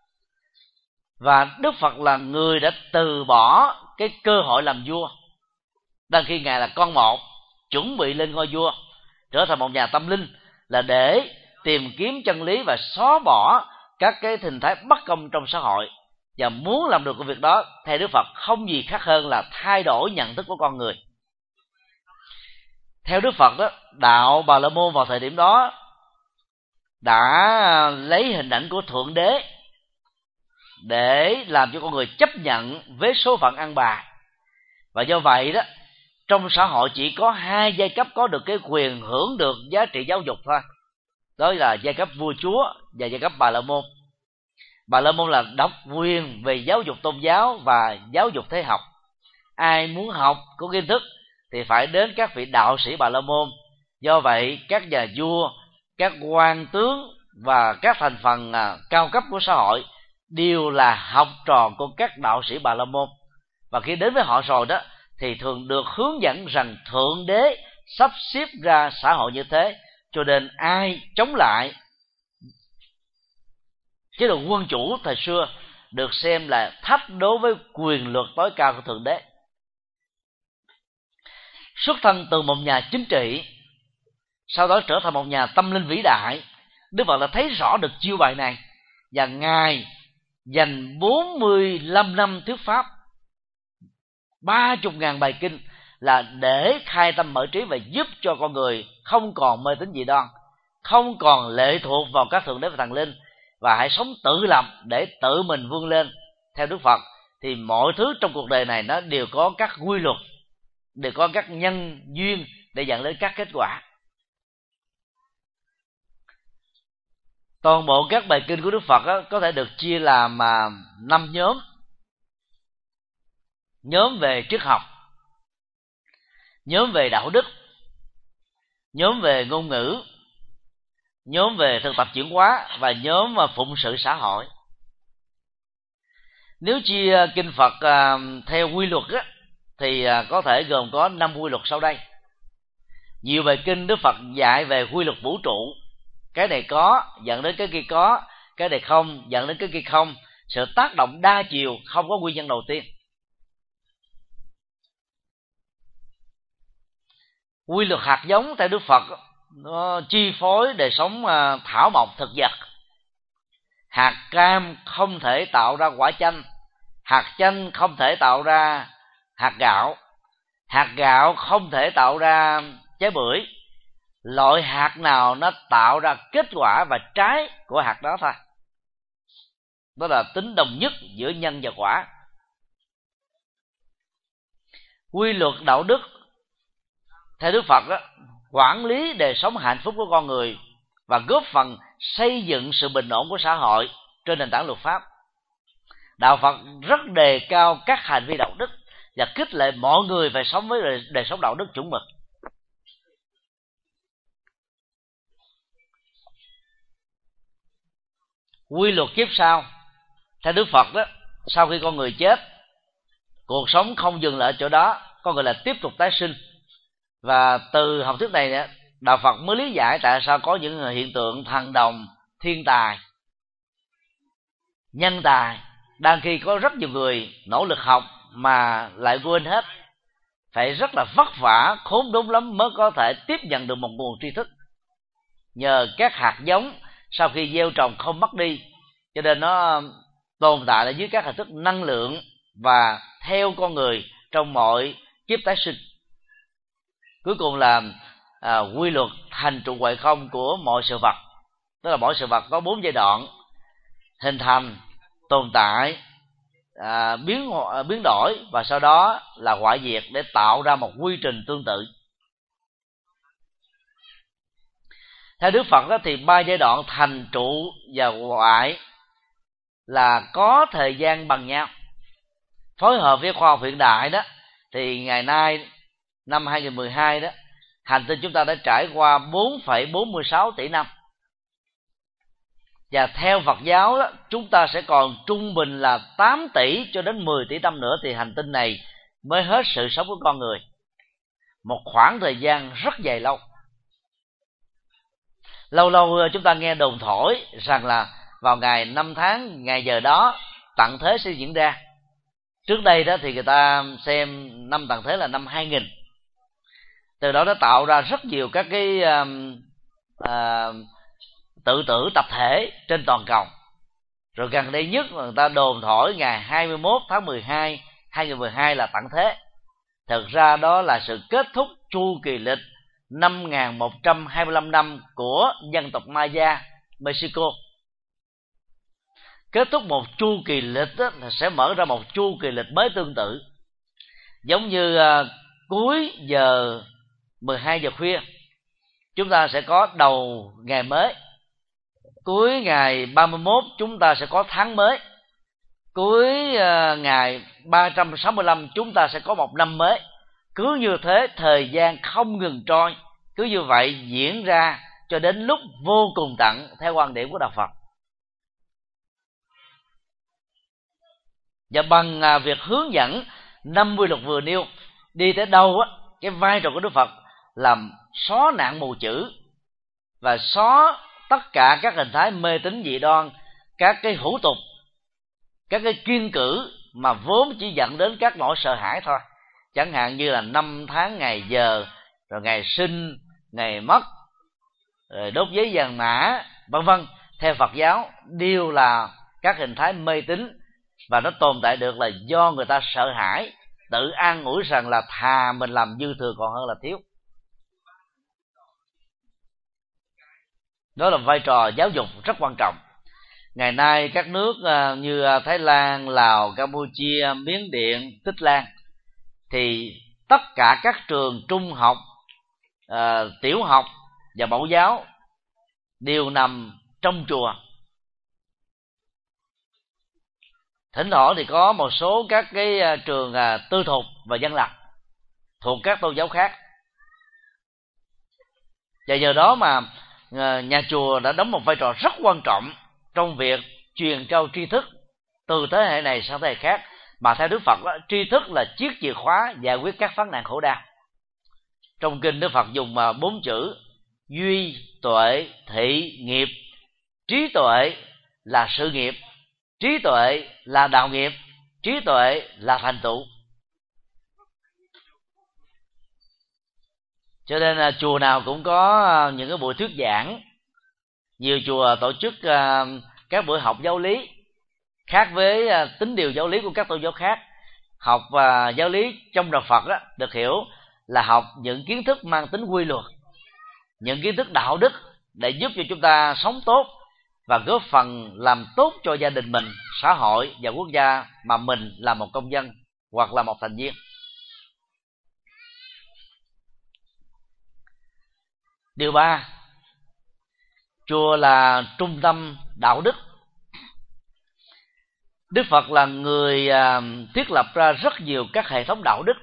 và Đức Phật là người đã từ bỏ cái cơ hội làm vua, đang khi Ngài là con một, chuẩn bị lên ngôi vua, trở thành một nhà tâm linh, là để tìm kiếm chân lý và xóa bỏ các cái hình thái bất công trong xã hội. Và muốn làm được công việc đó, theo Đức Phật không gì khác hơn là thay đổi nhận thức của con người. Theo Đức Phật đó, đạo Bà La Môn vào thời điểm đó đã lấy hình ảnh của Thượng Đế để làm cho con người chấp nhận với số phận ăn bài. Và do vậy đó, trong xã hội chỉ có hai giai cấp có được cái quyền hưởng được giá trị giáo dục thôi, đó là giai cấp vua chúa và giai cấp Bà La Môn. Bà La Môn là độc quyền về giáo dục tôn giáo và giáo dục thế học. Ai muốn học có kiến thức thì phải đến các vị đạo sĩ Bà La Môn. Do vậy các nhà vua, các quan tướng và các thành phần cao cấp của xã hội đều là học trò của các đạo sĩ Bà La Môn. Và khi đến với họ rồi đó thì thường được hướng dẫn rằng Thượng Đế sắp xếp ra xã hội như thế, cho nên ai chống lại chế độ quân chủ thời xưa được xem là thách đối với quyền luật tối cao của Thượng Đế. Xuất thân từ một nhà chính trị, sau đó trở thành một nhà tâm linh vĩ đại, Đức Phật đã thấy rõ được chiêu bài này, và Ngài dành bốn mươi lăm năm thuyết pháp, ba mươi ngàn bài kinh là để khai tâm mở trí và giúp cho con người không còn mê tín dị đoan, không còn lệ thuộc vào các thượng đế và thần linh, và hãy sống tự lập để tự mình vươn lên. Theo Đức Phật thì mọi thứ trong cuộc đời này nó đều có các quy luật, đều có các nhân duyên để dẫn đến các kết quả. Toàn bộ các bài kinh của Đức Phật đó, có thể được chia làm mà năm nhóm. Nhóm về triết học, nhóm về đạo đức, nhóm về ngôn ngữ, nhóm về thực tập chuyển hóa, và nhóm phụng sự xã hội. Nếu chia kinh Phật uh, theo quy luật á, thì uh, có thể gồm có năm quy luật sau đây. Nhiều bài kinh Đức Phật dạy về quy luật vũ trụ, cái này có dẫn đến cái kia có, cái này không dẫn đến cái kia không, sự tác động đa chiều, không có nguyên nhân đầu tiên. Quy luật hạt giống theo Đức Phật nó chi phối đời sống thảo mộc thực vật. Hạt cam không thể tạo ra quả chanh, hạt chanh không thể tạo ra hạt gạo, hạt gạo không thể tạo ra trái bưởi. Loại hạt nào nó tạo ra kết quả và trái của hạt đó thôi. Đó là tính đồng nhất giữa nhân và quả. Quy luật đạo đức theo Đức Phật đó, quản lý đời sống hạnh phúc của con người và góp phần xây dựng sự bình ổn của xã hội trên nền tảng luật pháp. Đạo Phật rất đề cao các hành vi đạo đức và khích lệ mọi người phải sống với đời, đời sống đạo đức chuẩn mực. quy luật kiếp sau. Theo Đức Phật đó, sau khi con người chết, cuộc sống không dừng lại ở chỗ đó, con người là tiếp tục tái sinh. Và từ học thuyết này Đạo Phật mới lý giải tại sao có những hiện tượng thần đồng, thiên tài, nhân tài, đang khi có rất nhiều người nỗ lực học mà lại quên hết, phải rất là vất vả, khốn đốn lắm mới có thể tiếp nhận được một nguồn tri thức. Nhờ các hạt giống sau khi gieo trồng không mất đi, cho nên nó tồn tại ở dưới các hình thức năng lượng và theo con người trong mọi kiếp tái sinh. Cuối cùng là à, quy luật thành trụ hoại không của mọi sự vật, tức là mỗi sự vật có bốn giai đoạn: hình thành, tồn tại, à, biến biến đổi và sau đó là hoại diệt, để tạo ra một quy trình tương tự. Theo Đức Phật đó, thì ba giai đoạn thành trụ và hoại là có thời gian bằng nhau. Phối hợp với khoa học hiện đại đó, thì ngày nay năm hai không một hai đó, hành tinh chúng ta đã trải qua bốn phẩy bốn mươi sáu tỷ năm. Và theo Phật giáo đó, chúng ta sẽ còn trung bình là tám tỷ cho đến mười tỷ năm nữa thì hành tinh này mới hết sự sống của con người. Một khoảng thời gian rất dài lâu. Lâu lâu chúng ta nghe đồn thổi rằng là vào ngày năm tháng ngày giờ đó tận thế sẽ diễn ra. Trước đây đó thì người ta xem năm tận thế là năm hai nghìn. Từ đó nó tạo ra rất nhiều các cái uh, uh, tự tử tập thể trên toàn cầu. Rồi gần đây nhất người ta đồn thổi ngày hai mươi mốt tháng mười hai hai nghìn không trăm mười hai là tận thế. Thực ra đó là sự kết thúc chu kỳ lịch năm nghìn một trăm hai mươi lăm năm của dân tộc Maya, Mexico. Kết thúc một chu kỳ lịch đó, sẽ mở ra một chu kỳ lịch mới tương tự. Giống như uh, cuối giờ mười hai giờ khuya, chúng ta sẽ có đầu ngày mới. Cuối ngày ba mươi mốt chúng ta sẽ có tháng mới. Cuối uh, ngày ba trăm sáu mươi lăm chúng ta sẽ có một năm mới. Cứ như thế, thời gian không ngừng trôi, cứ như vậy diễn ra cho đến lúc vô cùng tận theo quan điểm của Đạo Phật. Và bằng uh, việc hướng dẫn năm quy luật vừa nêu đi tới đâu á, cái vai trò của Đức Phật làm xóa nạn mù chữ và xóa tất cả các hình thái mê tín dị đoan, các cái hủ tục, các cái kiêng cữ mà vốn chỉ dẫn đến các nỗi sợ hãi thôi. Chẳng hạn như là năm tháng ngày giờ, rồi ngày sinh, ngày mất, rồi đốt giấy vàng mã, vân vân. Theo Phật giáo đều là các hình thái mê tín, và nó tồn tại được là do người ta sợ hãi, tự an ủi rằng là thà mình làm dư thừa còn hơn là thiếu. Đó là vai trò giáo dục rất quan trọng. Ngày nay các nước như Thái Lan, Lào, Campuchia, Miến Điện, Tích Lan thì tất cả các trường trung học, uh, tiểu học và mẫu giáo đều nằm trong chùa. Thỉnh thoảng thì có một số các cái trường uh, tư thục và dân lập thuộc các tôn giáo khác. Và nhờ đó mà uh, nhà chùa đã đóng một vai trò rất quan trọng trong việc truyền trao tri thức từ thế hệ này sang thế hệ khác. Mà theo Đức Phật đó, tri thức là chiếc chìa khóa giải quyết các vấn nạn khổ đau. Trong kinh Đức Phật dùng bốn chữ duy, tuệ, thị, nghiệp. Trí tuệ là sự nghiệp, trí tuệ là đạo nghiệp, trí tuệ là thành tựu. Cho nên là chùa nào cũng có những cái buổi thuyết giảng. Nhiều chùa tổ chức các buổi học giáo lý, khác với tín điều giáo lý của các tôn giáo khác. Học và giáo lý trong Đạo Phật đó, được hiểu là học những kiến thức mang tính quy luật, những kiến thức đạo đức để giúp cho chúng ta sống tốt và góp phần làm tốt cho gia đình mình, xã hội và quốc gia mà mình là một công dân hoặc là một thành viên. Điều ba, chùa là trung tâm đạo đức. Đức Phật là người thiết lập ra rất nhiều các hệ thống đạo đức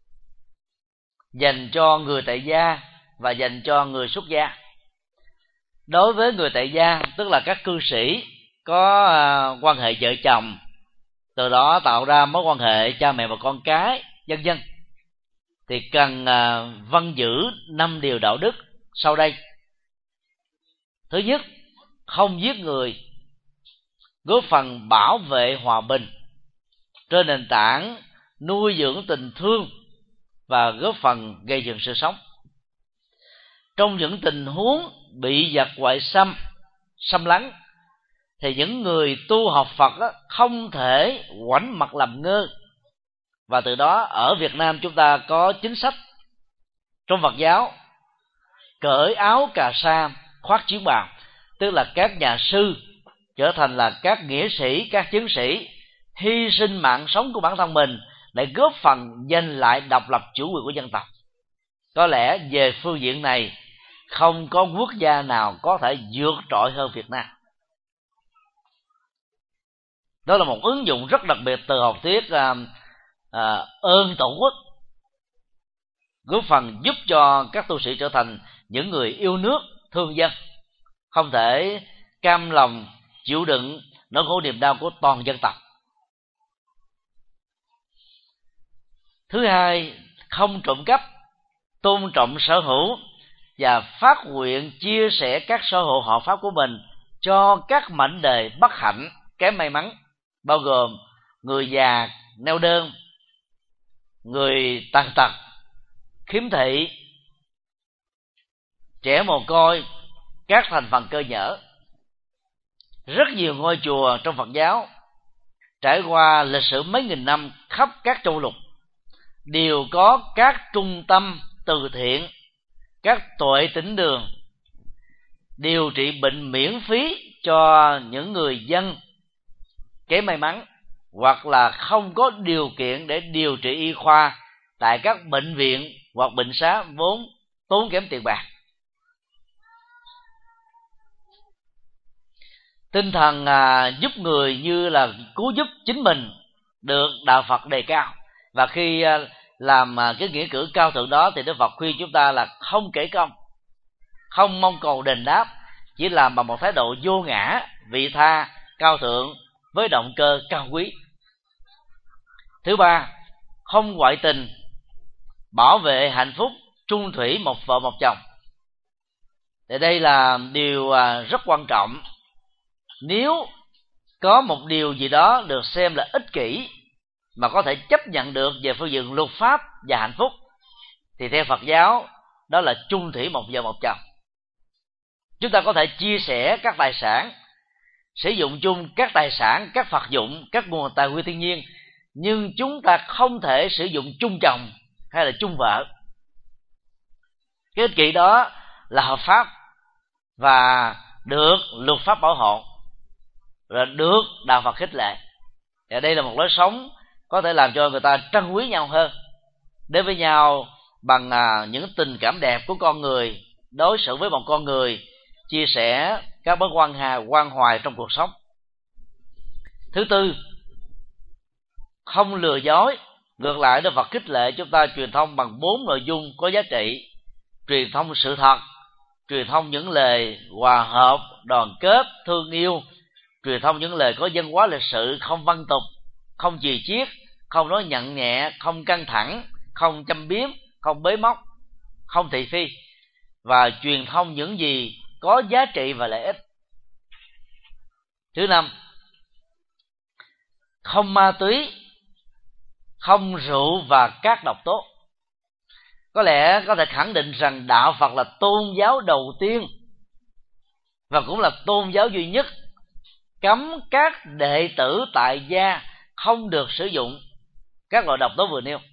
dành cho người tại gia và dành cho người xuất gia. Đối với người tại gia, tức là các cư sĩ có à, quan hệ vợ chồng, từ đó tạo ra mối quan hệ cha mẹ và con cái, vân vân, thì cần à, vâng giữ năm điều đạo đức sau đây. Thứ nhất, không giết người, góp phần bảo vệ hòa bình trên nền tảng nuôi dưỡng tình thương và góp phần gây dựng sự sống. Trong những tình huống bị giặc ngoại xâm xâm lấn thì những người tu học Phật đó không thể ngoảnh mặt làm ngơ, và từ đó ở Việt Nam chúng ta có chính sách trong Phật giáo cởi áo cà sa khoác chiến bào, tức là các nhà sư trở thành là các nghĩa sĩ, các chiến sĩ, hy sinh mạng sống của bản thân mình để góp phần giành lại độc lập chủ quyền của dân tộc. Có lẽ về phương diện này không có quốc gia nào có thể vượt trội hơn Việt Nam. Đó là một ứng dụng rất đặc biệt từ học thuyết à, à, ơn tổ quốc, góp phần giúp cho các tu sĩ trở thành những người yêu nước, thương dân, không thể cam lòng chịu đựng nỗi khổ niềm đau của toàn dân tộc. Thứ hai, không trộm cắp, tôn trọng sở hữu và phát nguyện chia sẻ các sở hữu hợp pháp của mình cho các mảnh đời bất hạnh, kém may mắn, bao gồm người già neo đơn, người tàn tật, khiếm thị, trẻ mồ côi, các thành phần cơ nhở. Rất nhiều ngôi chùa trong Phật giáo trải qua lịch sử mấy nghìn năm khắp các châu lục đều có các trung tâm từ thiện, các tuệ tĩnh đường điều trị bệnh miễn phí cho những người dân kém may mắn hoặc là không có điều kiện để điều trị y khoa tại các bệnh viện hoặc bệnh xá vốn tốn kém tiền bạc. Tinh thần à, giúp người như là cứu giúp chính mình được đạo Phật đề cao, và khi à, làm à, cái nghĩa cử cao thượng đó thì Đức Phật khuyên chúng ta là không kể công, không mong cầu đền đáp, chỉ làm bằng một thái độ vô ngã, vị tha, cao thượng với động cơ cao quý. Thứ ba, không ngoại tình, bảo vệ hạnh phúc chung thủy một vợ một chồng. Thì đây là điều à, rất quan trọng. Nếu có một điều gì đó được xem là ích kỷ mà có thể chấp nhận được về phương diện luật pháp và hạnh phúc, thì theo Phật giáo đó là chung thủy một vợ một chồng. Chúng ta có thể chia sẻ các tài sản, sử dụng chung các tài sản, các vật dụng, các nguồn tài nguyên thiên nhiên, nhưng chúng ta không thể sử dụng chung chồng hay là chung vợ. Cái ích kỷ đó là hợp pháp và được luật pháp bảo hộ, rồi được đạo Phật khích lệ. Và đây là một lối sống có thể làm cho người ta trân quý nhau hơn, đến với nhau bằng à, những tình cảm đẹp của con người, đối xử với một con người, chia sẻ các mối quan hệ quan hoài trong cuộc sống. Thứ tư, không lừa dối. Ngược lại, Đức Phật khích lệ chúng ta truyền thông bằng bốn nội dung có giá trị: truyền thông sự thật, truyền thông những lời hòa hợp, đoàn kết, thương yêu, truyền thông những lời có văn hóa lịch sự, không văn tục, không chì chiết, không nói nhặn nhẹ, không căng thẳng, không châm biếm, không bới móc, không thị phi, và truyền thông những gì có giá trị và lợi ích. Thứ năm, không ma túy, không rượu và các độc tố. Có lẽ có thể khẳng định rằng đạo Phật là tôn giáo đầu tiên và cũng là tôn giáo duy nhất cấm các đệ tử tại gia không được sử dụng các loại độc tố vừa nêu.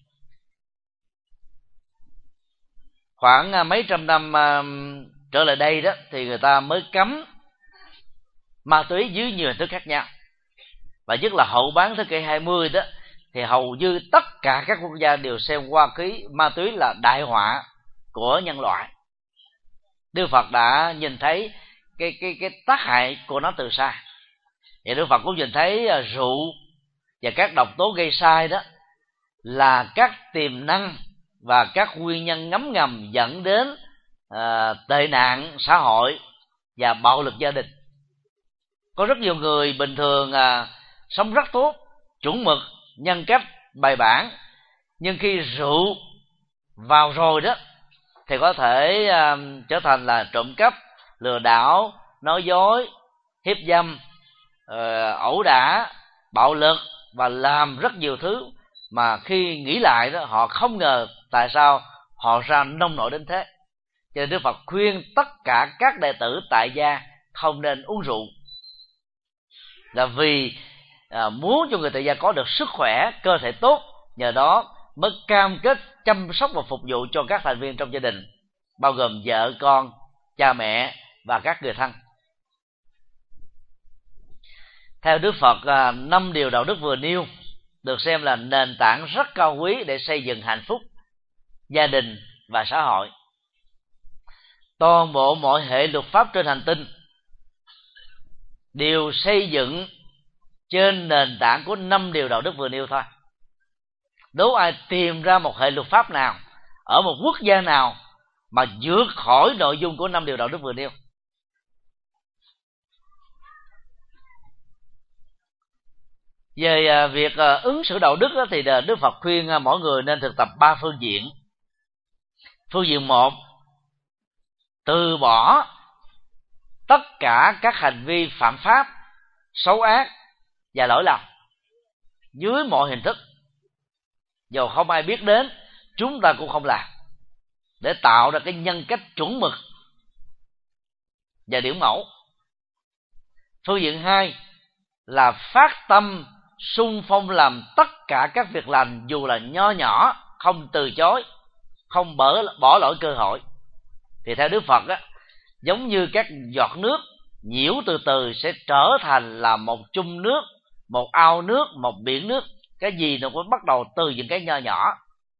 Khoảng mấy trăm năm uh, trở lại đây đó thì người ta mới cấm ma túy dưới nhiều hình thức khác nhau, và nhất là hậu bán thế kỷ hai mươi đó thì hầu như tất cả các quốc gia đều xem qua khí ma túy là đại họa của nhân loại. Đức Phật đã nhìn thấy cái cái cái tác hại của nó từ xa. Và Đức Phật cũng nhìn thấy rượu và các độc tố gây sai đó là các tiềm năng và các nguyên nhân ngấm ngầm dẫn đến à, tệ nạn xã hội và bạo lực gia đình. Có rất nhiều người bình thường à, sống rất tốt, chuẩn mực, nhân cách, bài bản, nhưng khi rượu vào rồi đó thì có thể à, trở thành là trộm cắp, lừa đảo, nói dối, hiếp dâm, ờ, ẩu đả, bạo lực và làm rất nhiều thứ mà khi nghĩ lại đó họ không ngờ tại sao họ ra nông nổi đến thế. Cho nên Đức Phật khuyên tất cả các đệ tử tại gia không nên uống rượu, là vì à, muốn cho người tại gia có được sức khỏe, cơ thể tốt, nhờ đó mới cam kết chăm sóc và phục vụ cho các thành viên trong gia đình, bao gồm vợ con, cha mẹ và các người thân. Theo Đức Phật, năm điều đạo đức vừa nêu được xem là nền tảng rất cao quý để xây dựng hạnh phúc gia đình và xã hội. Toàn bộ mọi hệ luật pháp trên hành tinh đều xây dựng trên nền tảng của năm điều đạo đức vừa nêu thôi. Đố ai tìm ra một hệ luật pháp nào ở một quốc gia nào mà vượt khỏi nội dung của năm điều đạo đức vừa nêu. Về việc ứng xử đạo đức thì Đức Phật khuyên mỗi người nên thực tập ba phương diện. Phương diện một, từ bỏ tất cả các hành vi phạm pháp, xấu ác và lỗi lầm dưới mọi hình thức, dù không ai biết đến, chúng ta cũng không làm, để tạo ra cái nhân cách chuẩn mực và điển mẫu. Phương diện hai là phát tâm xung phong làm tất cả các việc lành, dù là nho nhỏ, không từ chối, không bỏ, bỏ lỡ cơ hội. Thì theo Đức Phật á, giống như các giọt nước nhiễu từ từ sẽ trở thành là một chung nước, một ao nước, một biển nước. Cái gì nó cũng bắt đầu từ những cái nho nhỏ.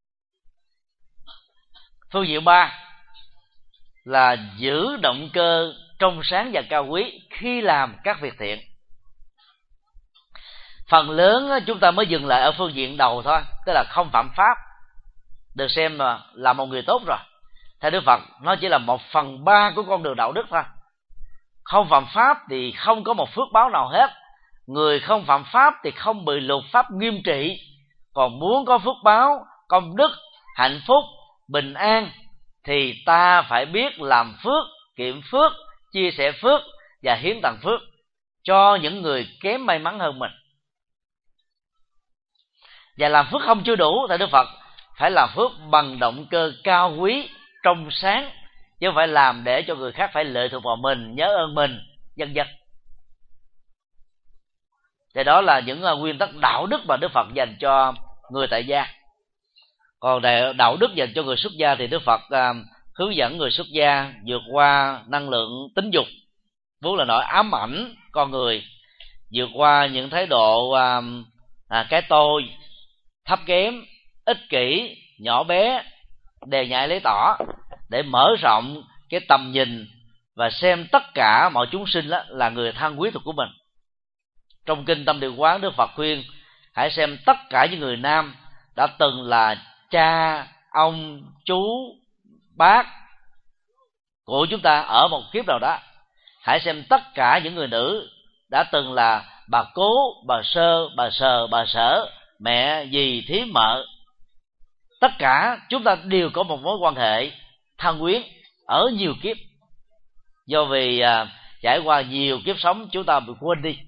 Phương diện ba là giữ động cơ trong sáng và cao quý khi làm các việc thiện. Phần lớn chúng ta mới dừng lại ở phương diện đầu thôi, tức là không phạm pháp, được xem là, là một người tốt rồi. Theo Đức Phật, nó chỉ là một phần ba của con đường đạo đức thôi. Không phạm pháp thì không có một phước báo nào hết. Người không phạm pháp thì không bị luật pháp nghiêm trị. Còn muốn có phước báo, công đức, hạnh phúc, bình an thì ta phải biết làm phước, kiệm phước, chia sẻ phước và hiến tặng phước cho những người kém may mắn hơn mình. Và làm phước không chưa đủ, tại Đức Phật phải làm phước bằng động cơ cao quý, trong sáng, chứ không phải làm để cho người khác phải lệ thuộc vào mình, nhớ ơn mình, vân vân. Thì đó là những nguyên tắc đạo đức mà Đức Phật dành cho người tại gia. Còn đạo đức dành cho người xuất gia thì Đức Phật uh, hướng dẫn người xuất gia vượt qua năng lượng tính dục, vốn là nỗi ám ảnh con người, vượt qua những thái độ uh, à, cái tôi, thấp kém, ích kỷ, nhỏ bé, đề nhại lấy tỏ, để mở rộng cái tầm nhìn và xem tất cả mọi chúng sinh đó là người thân quý thuộc của mình. Trong kinh Tâm Điều Quán, Đức Phật khuyên hãy xem tất cả những người nam đã từng là cha, ông, chú, bác của chúng ta ở một kiếp nào đó. Hãy xem tất cả những người nữ đã từng là bà cố, bà sơ, bà sờ, bà sở, mẹ, dì, thím, mợ. Tất cả chúng ta đều có một mối quan hệ thân quyến ở nhiều kiếp. Do vì à, trải qua nhiều kiếp sống chúng ta bị quên đi.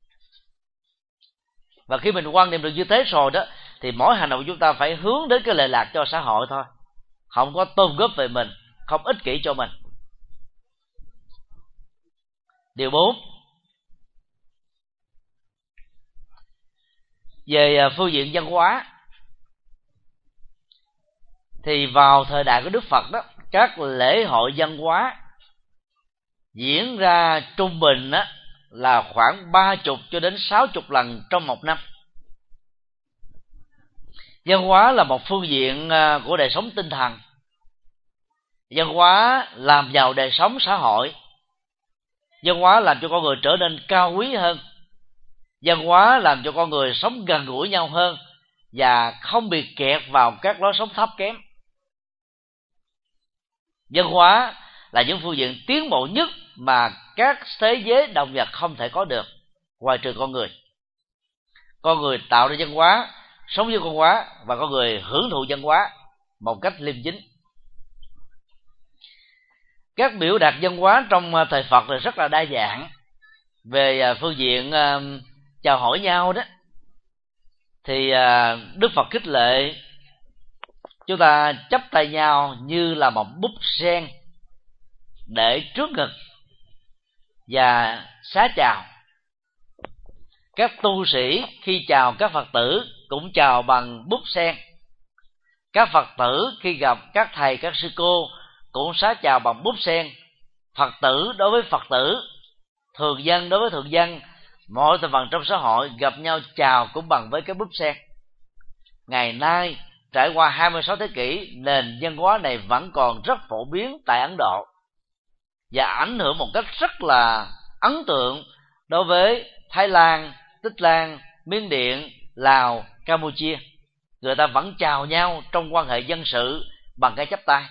Và khi mình quan niệm được như thế rồi đó, thì mỗi hành động của chúng ta phải hướng đến cái lệ lạc cho xã hội thôi, không có tôn góp về mình, không ích kỷ cho mình. Điều bốn, về phương diện văn hóa thì vào thời đại của Đức Phật đó, các lễ hội văn hóa diễn ra trung bình đó là khoảng ba chục cho đến sáu chục lần trong một năm. Văn hóa là một phương diện của đời sống tinh thần. Văn hóa làm giàu đời sống xã hội. Văn hóa làm cho con người trở nên cao quý hơn. Văn hóa làm cho con người sống gần gũi nhau hơn và không bị kẹt vào các lối sống thấp kém. Văn hóa là những phương diện tiến bộ nhất mà các thế giới động vật không thể có được, ngoài trừ con người. Con người tạo ra văn hóa, sống với văn hóa, và con người hưởng thụ văn hóa một cách liêm chính. Các biểu đạt văn hóa trong thời Phật là rất là đa dạng. Về phương diện uh, chào hỏi nhau đó, thì uh, Đức Phật khích lệ chúng ta chắp tay nhau như là một búp sen để trước ngực và xá chào. Các tu sĩ khi chào các Phật tử cũng chào bằng búp sen. Các Phật tử khi gặp các thầy, các sư cô cũng xá chào bằng búp sen. Phật tử đối với Phật tử, thường dân đối với thường dân, mọi thành phần trong xã hội gặp nhau chào cũng bằng với cái búp sen. Ngày nay, trải qua hai mươi sáu thế kỷ, nền văn hóa này vẫn còn rất phổ biến tại Ấn Độ và ảnh hưởng một cách rất là ấn tượng đối với Thái Lan, Tích Lan, Miến Điện, Lào, Campuchia. Người ta vẫn chào nhau trong quan hệ dân sự bằng cái chắp tay.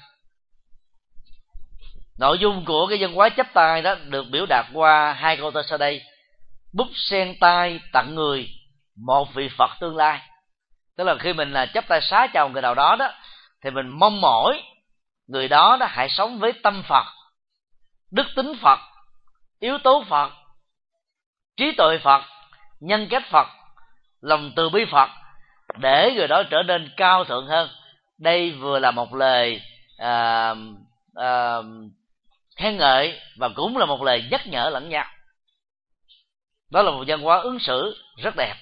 Nội dung của cái văn hóa chắp tay đó được biểu đạt qua hai câu thơ sau đây: búp sen tay tặng người, một vị Phật tương lai. Tức là khi mình là chắp tay xá chào người nào đó đó, thì mình mong mỏi người đó đó hãy sống với tâm Phật, đức tính Phật, yếu tố Phật, trí tuệ Phật, nhân cách Phật, lòng từ bi Phật, để người đó trở nên cao thượng hơn. Đây vừa là một lời à, à, khen ngợi và cũng là một lời nhắc nhở lẫn nhau. Đó là một văn hóa ứng xử rất đẹp.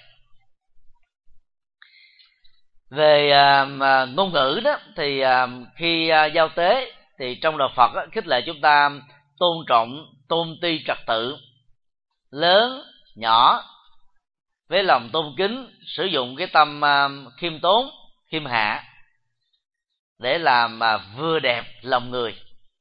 Về à, ngôn ngữ đó thì à, khi à, giao tế thì trong đạo Phật á, khích lệ chúng ta tôn trọng, tôn ti trật tự, lớn nhỏ với lòng tôn kính, sử dụng cái tâm à, khiêm tốn, khiêm hạ để làm à, vừa đẹp lòng người.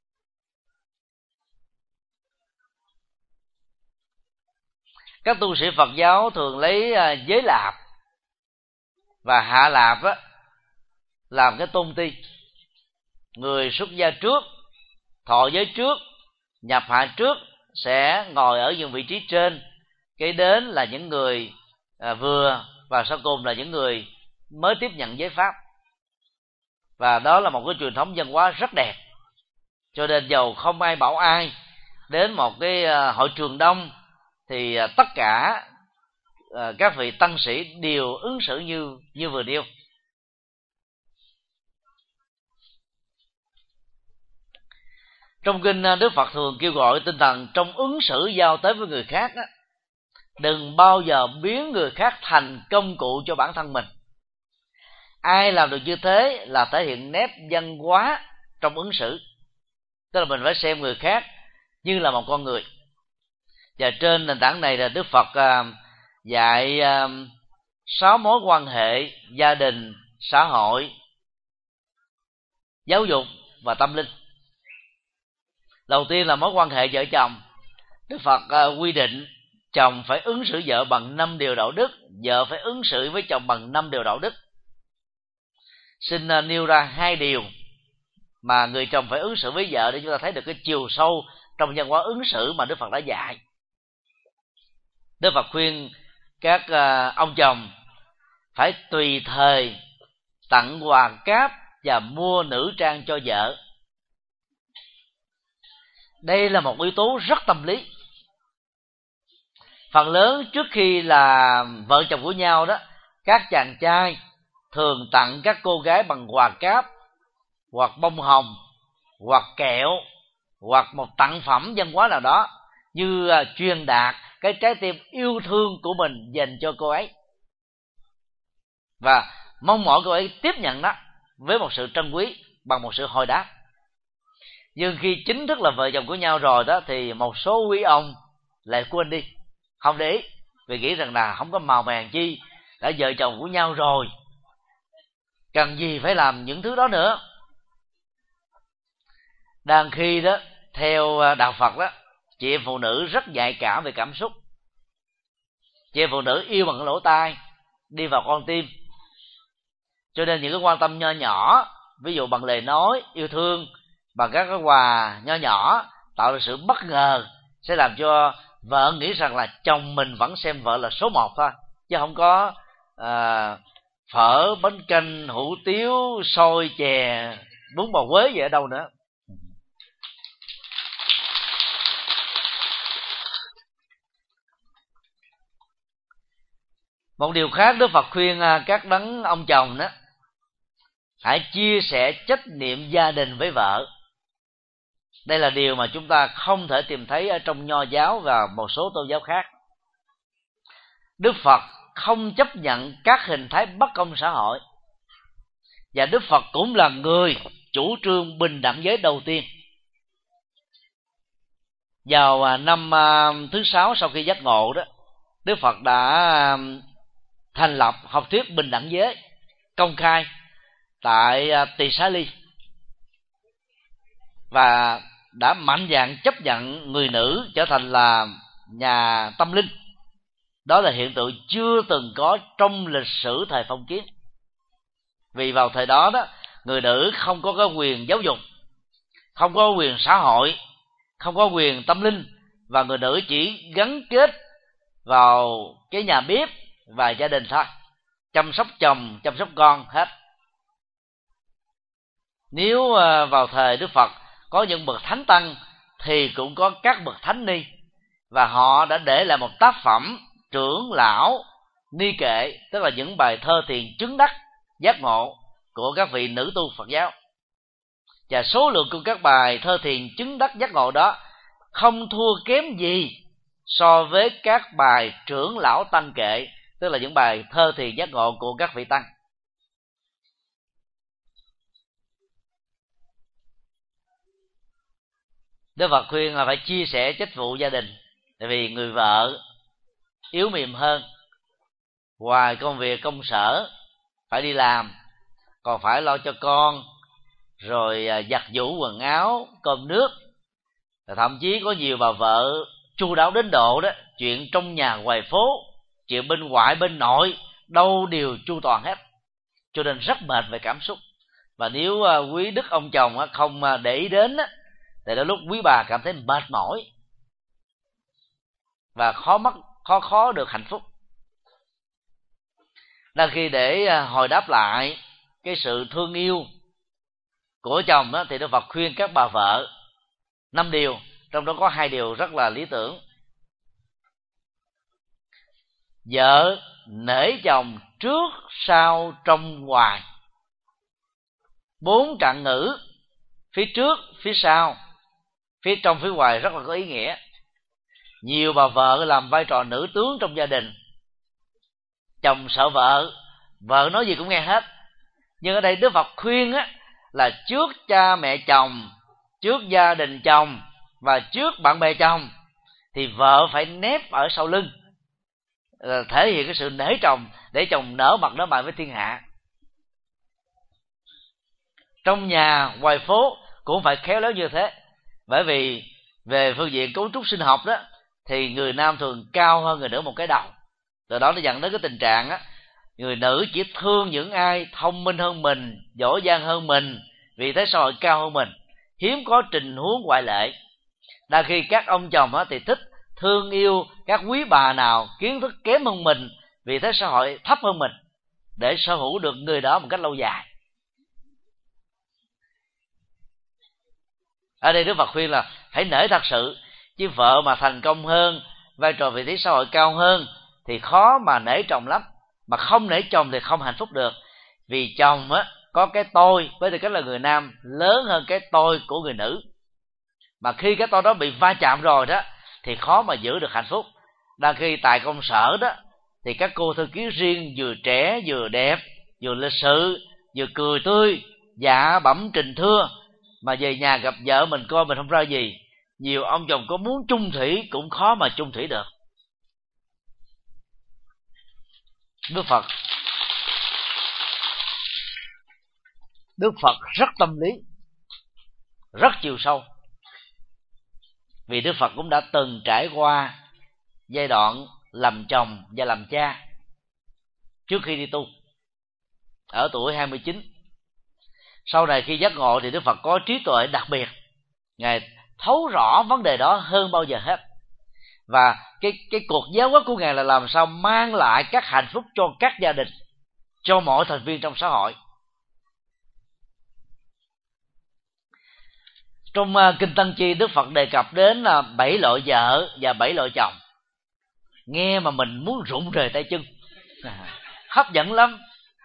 Các tu sĩ Phật giáo thường lấy à, giới lạp và hạ lạp á, làm cái tôn ti. Người xuất gia trước, thọ giới trước, nhập hạ trước sẽ ngồi ở những vị trí trên, kế đến là những người à, vừa, và sau cùng là những người mới tiếp nhận giới pháp. Và đó là một cái truyền thống văn hóa rất đẹp. Cho nên dầu không ai bảo ai đến một cái à, hội trường đông thì à, tất cả à, các vị tăng sĩ đều ứng xử như như vừa nêu. Trong kinh Đức Phật thường kêu gọi tinh thần trong ứng xử giao tế với người khác đó, đừng bao giờ biến người khác thành công cụ cho bản thân mình. Ai làm được như thế là thể hiện nét văn hóa trong ứng xử. Tức là mình phải xem người khác như là một con người. Và trên nền tảng này là Đức Phật dạy sáu mối quan hệ gia đình, xã hội, giáo dục và tâm linh. Đầu tiên là mối quan hệ vợ chồng. Đức Phật uh, quy định chồng phải ứng xử vợ bằng năm điều đạo đức, vợ phải ứng xử với chồng bằng năm điều đạo đức. Xin uh, nêu ra hai điều mà người chồng phải ứng xử với vợ để chúng ta thấy được cái chiều sâu trong văn hóa ứng xử mà Đức Phật đã dạy. Đức Phật khuyên các uh, ông chồng phải tùy thời tặng quà cáp và mua nữ trang cho vợ. Đây là một yếu tố rất tâm lý. Phần lớn trước khi là vợ chồng của nhau đó, các chàng trai thường tặng các cô gái bằng quà cáp, hoặc bông hồng, hoặc kẹo, hoặc một tặng phẩm văn hóa nào đó, như truyền đạt cái trái tim yêu thương của mình dành cho cô ấy, và mong mỏi cô ấy tiếp nhận đó với một sự trân quý, bằng một sự hồi đáp. Nhưng khi chính thức là vợ chồng của nhau rồi đó, thì một số quý ông lại quên đi, không để ý, vì nghĩ rằng là không có màu mè chi, đã vợ chồng của nhau rồi, cần gì phải làm những thứ đó nữa. Đang khi đó, theo đạo Phật đó, chị em phụ nữ rất nhạy cảm về cảm xúc. Chị em phụ nữ yêu bằng lỗ tai, đi vào con tim. Cho nên những cái quan tâm nho nhỏ, ví dụ bằng lời nói yêu thương, bằng các cái quà nho nhỏ, tạo ra sự bất ngờ, sẽ làm cho vợ nghĩ rằng là chồng mình vẫn xem vợ là số một thôi, chứ không có à, phở, bánh canh, hủ tiếu, xôi, chè, bún bò Huế gì ở đâu nữa. Một điều khác Đức Phật khuyên các đấng ông chồng đó, hãy chia sẻ trách nhiệm gia đình với vợ. Đây là điều mà chúng ta không thể tìm thấy ở trong Nho giáo và một số tôn giáo khác. Đức Phật không chấp nhận các hình thái bất công xã hội, và Đức Phật cũng là người chủ trương bình đẳng giới đầu tiên. Vào năm thứ sáu sau khi giác ngộ đó, Đức Phật đã thành lập học thuyết bình đẳng giới công khai tại Tỳ Xá Ly, và đã mạnh dạn chấp nhận người nữ trở thành là nhà tâm linh. Đó là hiện tượng chưa từng có trong lịch sử thời phong kiến. Vì vào thời đó đó, người nữ không có cái quyền giáo dục, không có quyền xã hội, không có quyền tâm linh, và người nữ chỉ gắn kết vào cái nhà bếp và gia đình thôi, chăm sóc chồng, chăm sóc con hết. Nếu vào thời Đức Phật có những bậc thánh tăng thì cũng có các bậc thánh ni, và họ đã để lại một tác phẩm trưởng lão ni kệ, tức là những bài thơ thiền chứng đắc giác ngộ của các vị nữ tu Phật giáo. Và số lượng của các bài thơ thiền chứng đắc giác ngộ đó không thua kém gì so với các bài trưởng lão tăng kệ, tức là những bài thơ thiền giác ngộ của các vị tăng. Đức Phật khuyên là phải chia sẻ trách vụ gia đình, tại vì người vợ yếu mềm hơn, ngoài công việc công sở phải đi làm, còn phải lo cho con, rồi giặt giũ quần áo, cơm nước. Thậm chí có nhiều bà vợ chu đáo đến độ đó, chuyện trong nhà ngoài phố, chuyện bên ngoại bên nội đâu đều chu toàn hết, cho nên rất mệt về cảm xúc. Và nếu quý đức ông chồng không để ý đến thì đến lúc quý bà cảm thấy mệt mỏi và khó mất khó khó được hạnh phúc. Đang khi để hồi đáp lại cái sự thương yêu của chồng đó, thì Đức Phật khuyên các bà vợ năm điều, trong đó có hai điều rất là lý tưởng. Vợ nể chồng trước sau trong ngoài. Bốn trạng ngữ phía trước, phía sau, phía trong, phía ngoài rất là có ý nghĩa. Nhiều bà vợ làm vai trò nữ tướng trong gia đình, chồng sợ vợ, vợ nói gì cũng nghe hết. Nhưng ở đây Đức Phật khuyên á, là trước cha mẹ chồng, trước gia đình chồng và trước bạn bè chồng thì vợ phải nép ở sau lưng, thể hiện cái sự nể chồng để chồng nở mặt nở mày với thiên hạ. Trong nhà, ngoài phố cũng phải khéo léo như thế. Bởi vì về phương diện cấu trúc sinh học đó, thì người nam thường cao hơn người nữ một cái đầu. Từ đó nó dẫn đến cái tình trạng á, người nữ chỉ thương những ai thông minh hơn mình, giỏi giang hơn mình, vì thế xã hội cao hơn mình. Hiếm có tình huống ngoại lệ. Đa khi các ông chồng á, thì thích thương yêu các quý bà nào kiến thức kém hơn mình, vì thế xã hội thấp hơn mình, để sở hữu được người đó một cách lâu dài. Ở đây Đức Phật khuyên là hãy nể thật sự, chứ vợ mà thành công hơn, vai trò vị trí xã hội cao hơn thì khó mà nể chồng lắm. Mà không nể chồng thì không hạnh phúc được. Vì chồng á, có cái tôi với tư cách là người nam lớn hơn cái tôi của người nữ. Mà khi cái tôi đó bị va chạm rồi đó thì khó mà giữ được hạnh phúc. Đang khi tại công sở đó thì các cô thư ký riêng vừa trẻ, vừa đẹp, vừa lịch sự, vừa cười tươi, dạ bẩm trình thưa, mà về nhà gặp vợ mình coi mình không ra gì. Nhiều ông chồng có muốn chung thủy cũng khó mà chung thủy được. Đức Phật Đức Phật rất tâm lý, rất chiều sâu. Vì Đức Phật cũng đã từng trải qua giai đoạn làm chồng và làm cha trước khi đi tu, ở tuổi hai mươi chín. Sau này khi giác ngộ thì Đức Phật có trí tuệ đặc biệt. Ngài thấu rõ vấn đề đó hơn bao giờ hết. Và cái cái cuộc giáo huấn của Ngài là làm sao mang lại các hạnh phúc cho các gia đình, cho mọi thành viên trong xã hội. Trong uh, Kinh Tăng Chi, Đức Phật đề cập đến là uh, bảy loại vợ và bảy loại chồng. Nghe mà mình muốn rụng rời tay chân, à, hấp dẫn lắm.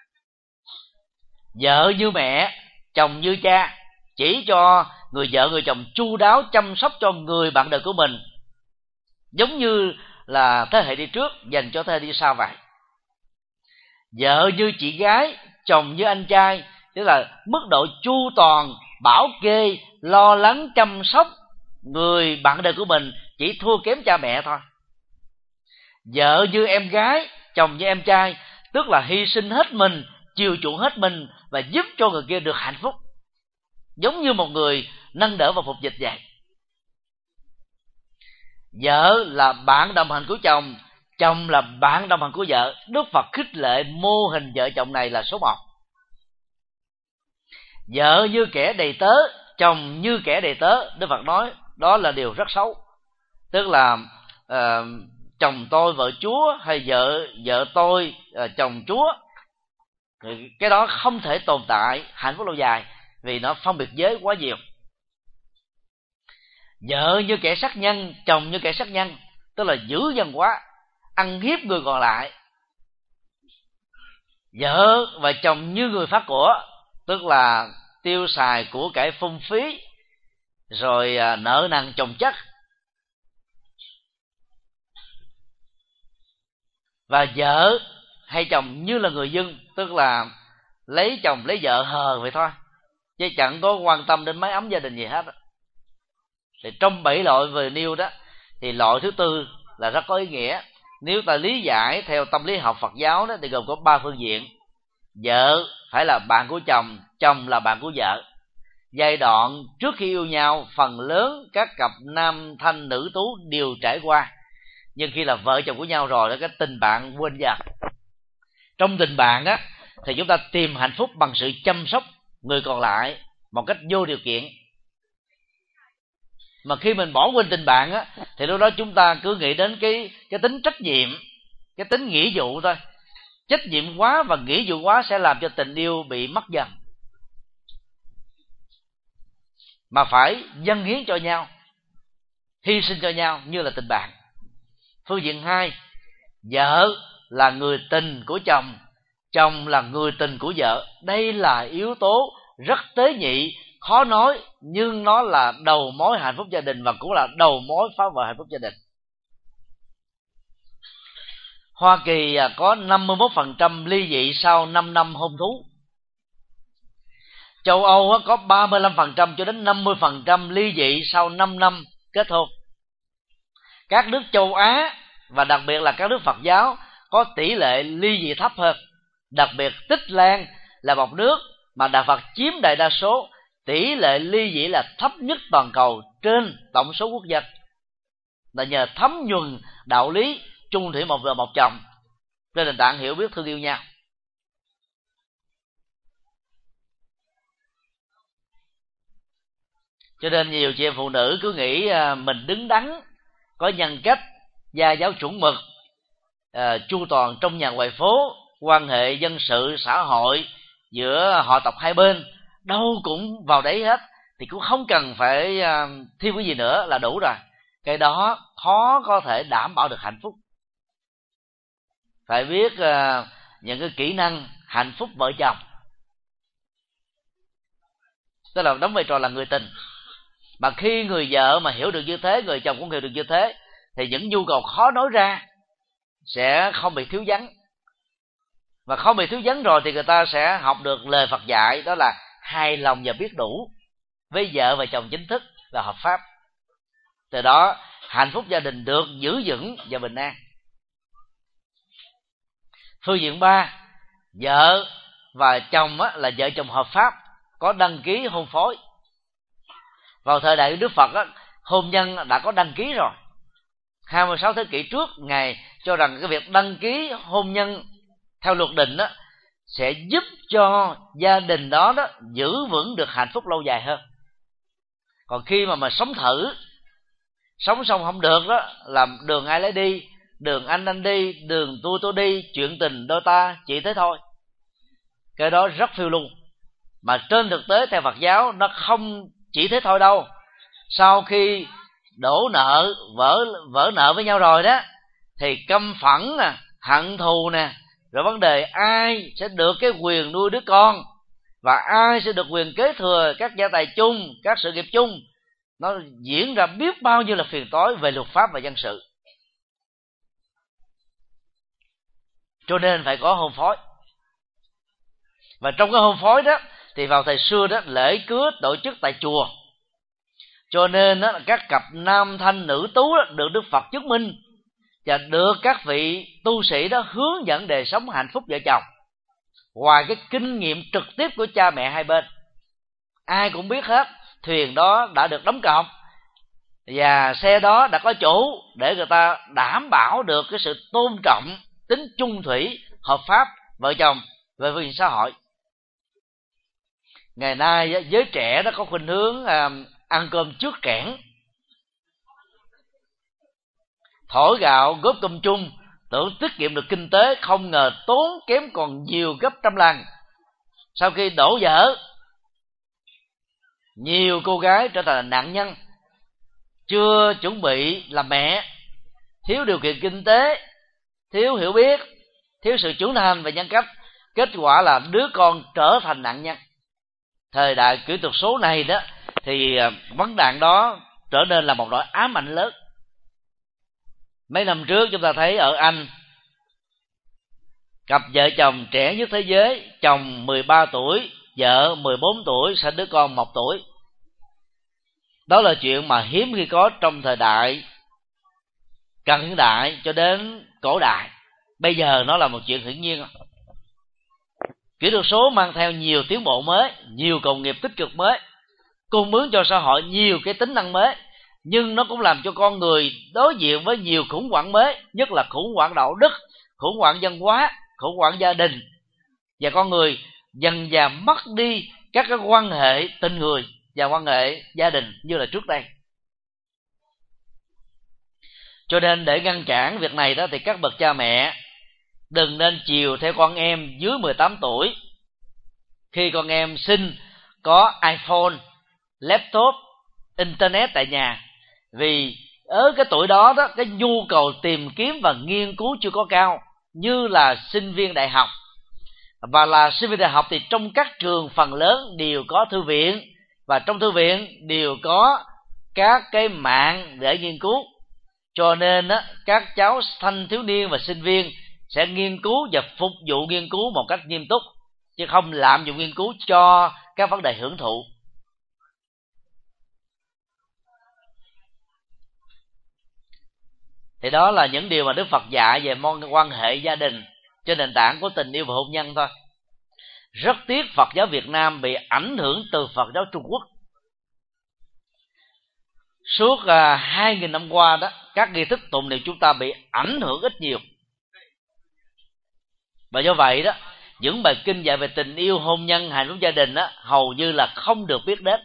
Vợ như mẹ, chồng như cha, chỉ cho người vợ người chồng chu đáo chăm sóc cho người bạn đời của mình, giống như là thế hệ đi trước dành cho thế hệ đi sau vậy. Vợ như chị gái, chồng như anh trai, tức là mức độ chu toàn, bảo kê, lo lắng chăm sóc người bạn đời của mình chỉ thua kém cha mẹ thôi. Vợ như em gái, chồng như em trai, tức là hy sinh hết mình, chiều chuộng hết mình và giúp cho người kia được hạnh phúc, giống như một người nâng đỡ và phục dịch vậy. Vợ là bạn đồng hành của chồng, chồng là bạn đồng hành của vợ. Đức Phật khích lệ mô hình vợ chồng này là số một. Vợ như kẻ đầy tớ, chồng như kẻ đầy tớ, Đức Phật nói đó là điều rất xấu. Tức là uh, chồng tôi vợ chúa, hay vợ vợ tôi uh, chồng chúa, cái đó không thể tồn tại hạnh phúc lâu dài, vì nó phân biệt giới quá nhiều. Vợ như kẻ sát nhân, chồng như kẻ sát nhân, tức là dữ dằn quá, ăn hiếp người còn lại. Vợ và chồng như người phát của, tức là tiêu xài của cải phung phí, rồi nợ nần chồng chất. Và vợ hay chồng như là người dân, tức là lấy chồng lấy vợ hờ vậy thôi, chứ chẳng có quan tâm đến mái ấm gia đình gì hết. Thì trong bảy loại vừa nêu đó, thì loại thứ tư là rất có ý nghĩa. Nếu ta lý giải theo tâm lý học Phật giáo đó, thì gồm có ba phương diện. Vợ phải là bạn của chồng, chồng là bạn của vợ. Giai đoạn trước khi yêu nhau, phần lớn các cặp nam thanh nữ tú đều trải qua. Nhưng khi là vợ chồng của nhau rồi đó, cái tình bạn quên dần. Trong tình bạn á, thì chúng ta tìm hạnh phúc bằng sự chăm sóc người còn lại một cách vô điều kiện. Mà khi mình bỏ quên tình bạn á, thì lúc đó chúng ta cứ nghĩ đến cái cái tính trách nhiệm, cái tính nghĩa vụ thôi. Trách nhiệm quá và nghĩa vụ quá sẽ làm cho tình yêu bị mất dần. Mà phải dâng hiến cho nhau, hy sinh cho nhau như là tình bạn. Phương diện hai, vợ là người tình của chồng, chồng là người tình của vợ. Đây là yếu tố rất tế nhị, khó nói, nhưng nó là đầu mối hạnh phúc gia đình và cũng là đầu mối phá vỡ hạnh phúc gia đình. Hoa Kỳ có năm mươi mốt phần trăm ly dị sau năm năm hôn thú. Châu Âu có ba mươi lăm phần trăm cho đến năm mươi phần trăm ly dị sau năm năm kết hôn. Các nước châu Á và đặc biệt là các nước Phật giáo có tỷ lệ ly dị thấp hơn. Đặc biệt Tích Lan là một nước mà Đạo Phật chiếm đại đa số, tỷ lệ ly dị là thấp nhất toàn cầu trên tổng số quốc dân, là nhờ thấm nhuần đạo lý chung thủy một vợ một chồng trên nền tảng hiểu biết thương yêu nhau. Cho nên nhiều chị em phụ nữ cứ nghĩ mình đứng đắn, có nhân cách, gia giáo chuẩn mực, à, chu toàn trong nhà ngoài phố, quan hệ dân sự xã hội giữa họ tộc hai bên đâu cũng vào đấy hết, thì cũng không cần phải uh, thêm cái gì nữa là đủ rồi. Cái đó khó có thể đảm bảo được hạnh phúc. Phải biết uh, những cái kỹ năng hạnh phúc vợ chồng, tức là đóng vai trò là người tình. Mà khi người vợ mà hiểu được như thế, người chồng cũng hiểu được như thế, thì những nhu cầu khó nói ra sẽ không bị thiếu vắng. Và không bị thiếu vắng rồi thì người ta sẽ học được lời Phật dạy, đó là hài lòng và biết đủ với vợ và chồng chính thức và hợp pháp. Từ đó hạnh phúc gia đình được giữ vững và bình an. Phương diện ba, vợ và chồng là vợ chồng hợp pháp, có đăng ký hôn phối. Vào thời đại Đức Phật, hôn nhân đã có đăng ký rồi. hai mươi sáu thế kỷ trước, Ngài cho rằng cái việc đăng ký hôn nhân theo luật định đó sẽ giúp cho gia đình đó, đó giữ vững được hạnh phúc lâu dài hơn. Còn khi mà mà sống thử, sống xong không được đó, làm đường ai lấy đi, đường anh anh đi, đường tôi tôi đi, chuyện tình đôi ta chỉ thế thôi, cái đó rất phiêu lưu. Mà trên thực tế theo Phật giáo nó không chỉ thế thôi đâu. Sau khi đổ nợ, vỡ vỡ nợ với nhau rồi đó, thì căm phẫn nè, hận thù nè, rồi vấn đề ai sẽ được cái quyền nuôi đứa con, và ai sẽ được quyền kế thừa các gia tài chung, các sự nghiệp chung, nó diễn ra biết bao nhiêu là phiền toái về luật pháp và dân sự. Cho nên phải có hôn phối. Và trong cái hôn phối đó thì vào thời xưa đó, lễ cưới tổ chức tại chùa, cho nên đó, các cặp nam thanh nữ tú đó, được Đức Phật chứng minh và được các vị tu sĩ đó hướng dẫn đời sống hạnh phúc vợ chồng. Ngoài cái kinh nghiệm trực tiếp của cha mẹ hai bên, ai cũng biết hết thuyền đó đã được đóng cọc và xe đó đã có chủ, để người ta đảm bảo được cái sự tôn trọng, tính chung thủy, hợp pháp vợ chồng về phương diện xã hội. Ngày nay giới trẻ đó có khuynh hướng à, ăn cơm trước kẽn, thổi gạo góp cơm chung, tưởng tiết kiệm được kinh tế, không ngờ tốn kém còn nhiều gấp trăm lần. Sau khi đổ vỡ, nhiều cô gái trở thành nạn nhân, chưa chuẩn bị làm mẹ, thiếu điều kiện kinh tế, thiếu hiểu biết, thiếu sự trưởng thành về nhân cách, kết quả là đứa con trở thành nạn nhân. Thời đại kỹ thuật số này đó thì vấn nạn đó trở nên là một nỗi ám ảnh lớn. Mấy năm trước chúng ta thấy ở Anh, cặp vợ chồng trẻ nhất thế giới, chồng mười ba tuổi, vợ mười bốn tuổi, sinh đứa con một tuổi. Đó là chuyện mà hiếm khi có trong thời đại cận hiện đại cho đến cổ đại. Bây giờ nó là một chuyện hiển nhiên. Kỹ thuật số mang theo nhiều tiến bộ mới, nhiều công nghiệp tích cực mới, cung ứng cho xã hội nhiều cái tính năng mới, nhưng nó cũng làm cho con người đối diện với nhiều khủng hoảng mới, nhất là khủng hoảng đạo đức, khủng hoảng văn hóa, khủng hoảng gia đình, và con người dần dà mất đi các cái quan hệ tình người và quan hệ gia đình như là trước đây. Cho nên để ngăn cản việc này đó thì các bậc cha mẹ đừng nên chiều theo con em dưới mười tám tuổi. Khi con em sinh có iPhone, laptop, internet tại nhà, vì ở cái tuổi đó đó, cái nhu cầu tìm kiếm và nghiên cứu chưa có cao như là sinh viên đại học. Và là sinh viên đại học thì trong các trường phần lớn đều có thư viện, và trong thư viện đều có các cái mạng để nghiên cứu. Cho nên á, các cháu thanh thiếu niên và sinh viên sẽ nghiên cứu và phục vụ nghiên cứu một cách nghiêm túc, chứ không lạm dụng nghiên cứu cho các vấn đề hưởng thụ. Thì đó là những điều mà Đức Phật dạy về mối quan hệ gia đình trên nền tảng của tình yêu và hôn nhân thôi. Rất tiếc Phật giáo Việt Nam bị ảnh hưởng từ Phật giáo Trung Quốc. Suốt hai nghìn năm qua đó, các nghi thức tụng niệm chúng ta bị ảnh hưởng ít nhiều. Và do vậy đó, những bài kinh dạy về tình yêu, hôn nhân, hạnh phúc gia đình đó, hầu như là không được biết đến.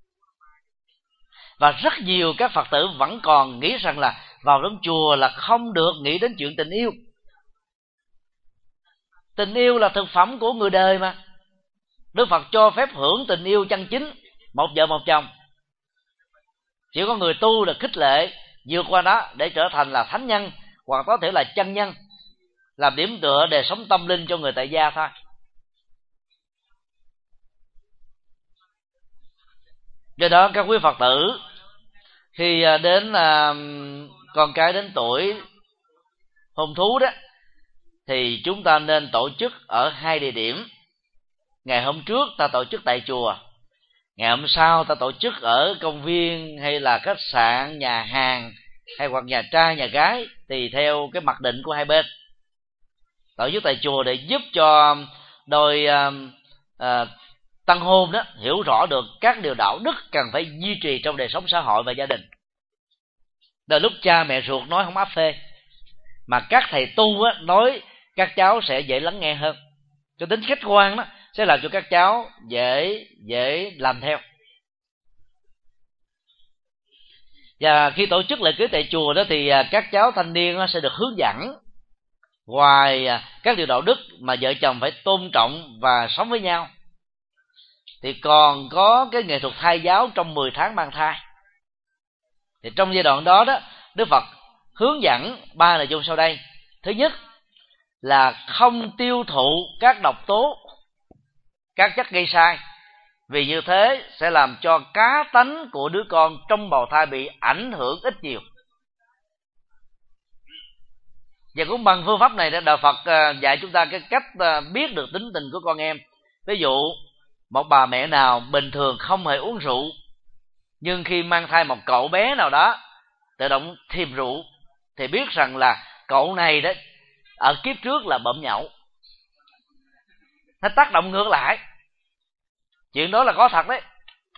Và rất nhiều các Phật tử vẫn còn nghĩ rằng là vào trong chùa là không được nghĩ đến chuyện tình yêu. Tình yêu là thực phẩm của người đời mà. Đức Phật cho phép hưởng tình yêu chân chính, một vợ một chồng. Chỉ có người tu là khích lệ vượt qua đó để trở thành là thánh nhân, hoặc có thể là chân nhân, làm điểm tựa đời sống tâm linh cho người tại gia thôi. Do đó các quý Phật tử khi đến uh, con cái đến tuổi hôn thú đó, thì chúng ta nên tổ chức ở hai địa điểm. Ngày hôm trước ta tổ chức tại chùa, ngày hôm sau ta tổ chức ở công viên hay là khách sạn, nhà hàng, hay hoặc nhà trai nhà gái, tùy theo cái mặc định của hai bên. Tổ chức tại chùa để giúp cho đôi uh, uh, tăng hôn đó hiểu rõ được các điều đạo đức cần phải duy trì trong đời sống xã hội và gia đình. Đôi lúc cha mẹ ruột nói không áp phê, mà các thầy tu á, nói các cháu sẽ dễ lắng nghe hơn. Cái tính khách quan đó sẽ làm cho các cháu dễ dễ làm theo. Và khi tổ chức lễ cưới tại chùa đó thì các cháu thanh niên sẽ được hướng dẫn, ngoài các điều đạo đức mà vợ chồng phải tôn trọng và sống với nhau, thì còn có cái nghệ thuật thai giáo trong mười tháng mang thai. Thì trong giai đoạn đó đó, Đức Phật hướng dẫn ba nội dung sau đây. Thứ nhất là không tiêu thụ các độc tố, các chất gây sai, vì như thế sẽ làm cho cá tánh của đứa con trong bào thai bị ảnh hưởng ít nhiều. Và cũng bằng phương pháp này Đạo Phật dạy chúng ta cái cách biết được tính tình của con em. Ví dụ một bà mẹ nào bình thường không hề uống rượu, nhưng khi mang thai một cậu bé nào đó tự động thêm rượu, thì biết rằng là cậu này đó ở kiếp trước là bợm nhậu. Nó tác động ngược lại. Chuyện đó là có thật đấy.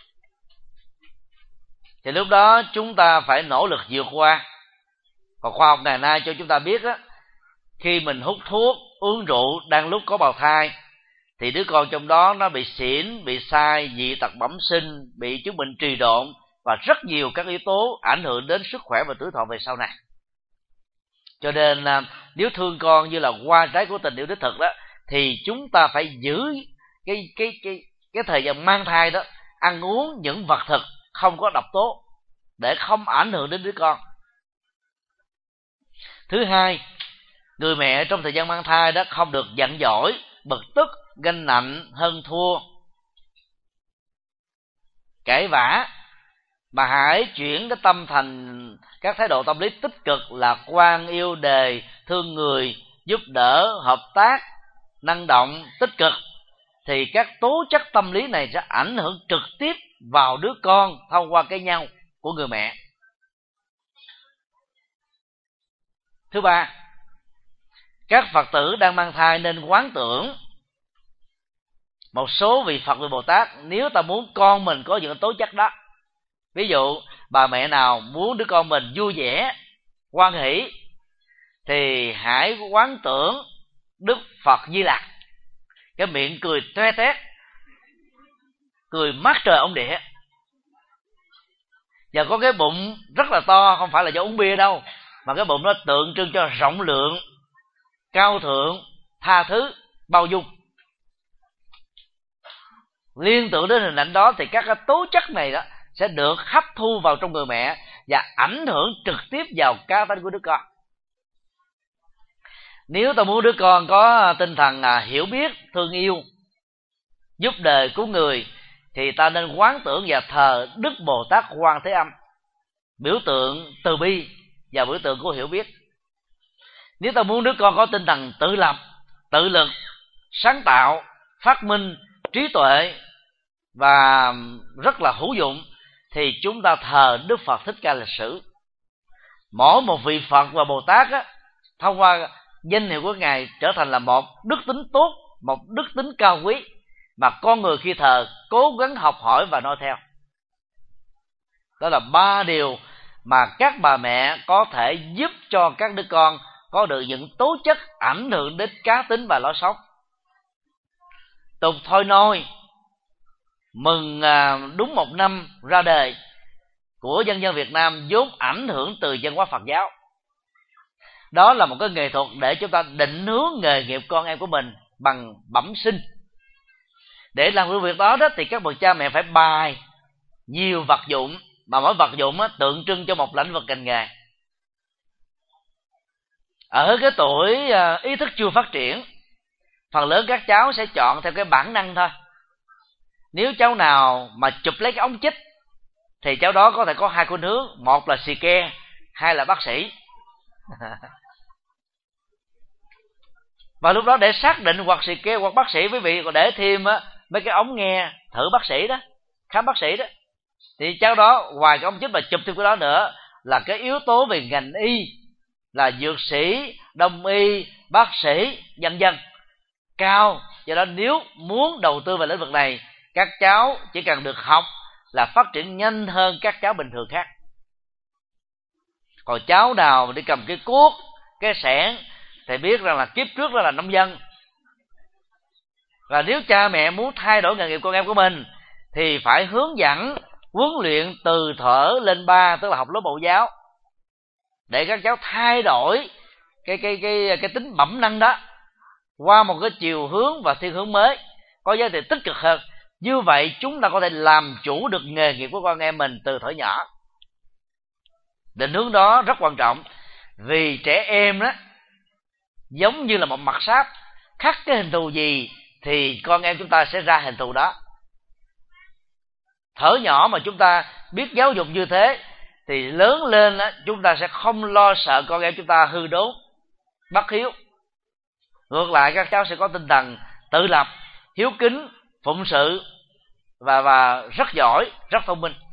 Thì lúc đó chúng ta phải nỗ lực vượt qua. Còn khoa học ngày nay cho chúng ta biết á, khi mình hút thuốc, uống rượu đang lúc có bào thai, thì đứa con trong đó nó bị xỉn, bị sai, dị tật bẩm sinh, bị chứng bệnh trì độn và rất nhiều các yếu tố ảnh hưởng đến sức khỏe và tuổi thọ về sau này. Cho nên nếu thương con như là hoa trái của tình yêu đích thực đó, thì chúng ta phải giữ cái cái cái cái thời gian mang thai đó, ăn uống những vật thực không có độc tố để không ảnh hưởng đến đứa con. Thứ hai, người mẹ trong thời gian mang thai đó không được giận dỗi, bực tức, ganh nạnh, hơn thua, cãi vã, mà hãy chuyển cái tâm thành các thái độ tâm lý tích cực, lạc quan, yêu đề, thương người, giúp đỡ, hợp tác, năng động, tích cực. Thì các tố chất tâm lý này sẽ ảnh hưởng trực tiếp vào đứa con thông qua cái nhau của người mẹ. Thứ ba, các Phật tử đang mang thai nên quán tưởng một số vị Phật và Bồ Tát nếu ta muốn con mình có những tố chất đó. Ví dụ bà mẹ nào muốn đứa con mình vui vẻ, hoan hỷ, thì hãy quán tưởng Đức Phật Di Lặc, cái miệng cười toe toét, cười mắt trời ông địa, và có cái bụng rất là to, không phải là do uống bia đâu, mà cái bụng nó tượng trưng cho rộng lượng, cao thượng, tha thứ, bao dung. Liên tưởng đến hình ảnh đó thì các cái tố chất này đó sẽ được hấp thu vào trong người mẹ và ảnh hưởng trực tiếp vào cá tính của đứa con. Nếu ta muốn đứa con có tinh thần à, hiểu biết, thương yêu, giúp đời cứu người, thì ta nên quán tưởng và thờ Đức Bồ Tát Quan Thế Âm, biểu tượng từ bi và biểu tượng của hiểu biết. Nếu ta muốn đứa con có tinh thần tự lập, tự lực, sáng tạo, phát minh, trí tuệ và rất là hữu dụng, thì chúng ta thờ Đức Phật Thích Ca Lịch Sử. Mỗi một vị Phật và Bồ Tát á, thông qua danh hiệu của Ngài trở thành là một đức tính tốt, một đức tính cao quý mà con người khi thờ cố gắng học hỏi và noi theo. Đó là ba điều mà các bà mẹ có thể giúp cho các đứa con có được những tố chất ảnh hưởng đến cá tính và lối sống. Tục thôi nôi mừng đúng một năm ra đời của dân dân Việt Nam vốn ảnh hưởng từ văn hóa Phật giáo. Đó là một cái nghệ thuật để chúng ta định hướng nghề nghiệp con em của mình bằng bẩm sinh. Để làm được việc đó, đó thì các bậc cha mẹ phải bài nhiều vật dụng, mà mỗi vật dụng á, tượng trưng cho một lĩnh vực ngành nghề. Ở cái tuổi ý thức chưa phát triển, phần lớn các cháu sẽ chọn theo cái bản năng thôi. Nếu cháu nào mà chụp lấy cái ống chích thì cháu đó có thể có hai khuynh hướng, một là xì ke, hai là bác sĩ. Và lúc đó để xác định hoặc xì ke hoặc bác sĩ, quý vị còn để thêm á, mấy cái ống nghe thử bác sĩ đó, khám bác sĩ đó, thì cháu đó ngoài cái ống chích mà chụp thêm cái đó nữa là cái yếu tố về ngành y, là dược sĩ, đông y, bác sĩ, vân vân cao. Do đó nếu muốn đầu tư vào lĩnh vực này, các cháu chỉ cần được học là phát triển nhanh hơn các cháu bình thường khác. Còn cháu nào đi cầm cái cuốc, cái xẻng thì biết rằng là kiếp trước đó là nông dân. Và nếu cha mẹ muốn thay đổi nghề nghiệp con em của mình thì phải hướng dẫn huấn luyện từ thở lên ba, tức là học lớp mẫu giáo, để các cháu thay đổi cái cái cái cái tính bẩm năng đó qua một cái chiều hướng và thiên hướng mới có giá trị tích cực hơn. Như vậy chúng ta có thể làm chủ được nghề nghiệp của con em mình từ thuở nhỏ. Định hướng đó rất quan trọng, vì trẻ em đó giống như là một mặt sáp, khắc cái hình thù gì thì con em chúng ta sẽ ra hình thù đó. Thở nhỏ mà chúng ta biết giáo dục như thế thì lớn lên đó, chúng ta sẽ không lo sợ con em chúng ta hư đốn, bất hiếu. Ngược lại, các cháu sẽ có tinh thần tự lập, hiếu kính, phụng sự và và rất giỏi, rất thông minh.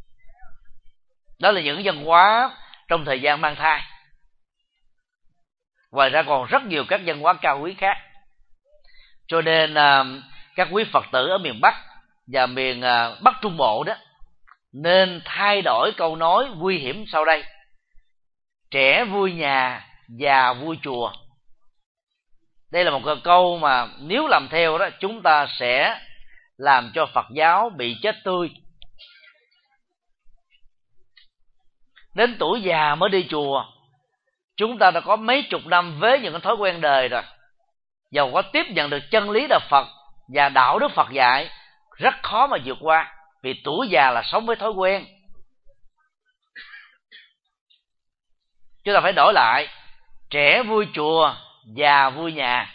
Đó là những văn hóa trong thời gian mang thai. Ngoài ra còn rất nhiều các văn hóa cao quý khác. Cho nên các quý Phật tử ở miền Bắc và miền Bắc Trung Bộ đó nên thay đổi câu nói nguy hiểm sau đây: trẻ vui nhà, già vui chùa. Đây là một câu mà nếu làm theo đó, chúng ta sẽ làm cho Phật giáo bị chết tươi. Đến tuổi già mới đi chùa, chúng ta đã có mấy chục năm với những cái thói quen đời rồi. Dầu có tiếp nhận được chân lý đạo Phật và đạo đức Phật dạy, rất khó mà vượt qua, vì tuổi già là sống với thói quen. Chúng ta phải đổi lại: trẻ vui chùa, già vui nhà.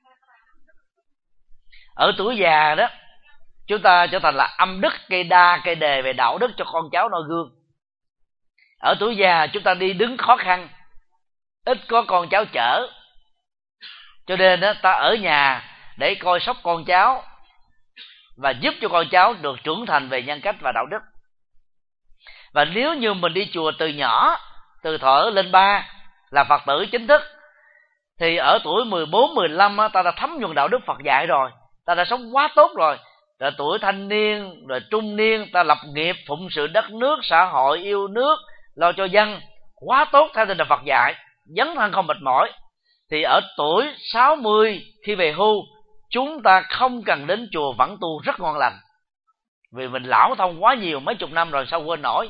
Ở tuổi già đó, chúng ta trở thành là âm đức, cây đa, cây đề về đạo đức cho con cháu noi gương. Ở tuổi già chúng ta đi đứng khó khăn, ít có con cháu chở, cho nên đó, ta ở nhà để coi sóc con cháu và giúp cho con cháu được trưởng thành về nhân cách và đạo đức. Và nếu như mình đi chùa từ nhỏ, từ thuở lên ba là Phật tử chính thức, thì ở tuổi mười bốn, mười lăm ta đã thấm nhuần đạo đức Phật dạy rồi, ta đã sống quá tốt rồi. Rồi tuổi thanh niên, rồi trung niên, ta lập nghiệp, phụng sự đất nước, xã hội, yêu nước, lo cho dân, quá tốt theo tinh thần Phật dạy, dấn thân không mệt mỏi. Thì ở tuổi sáu mươi khi về hưu, chúng ta không cần đến chùa vẫn tu rất ngon lành, vì mình lão thông quá nhiều, mấy chục năm rồi sao quên nổi.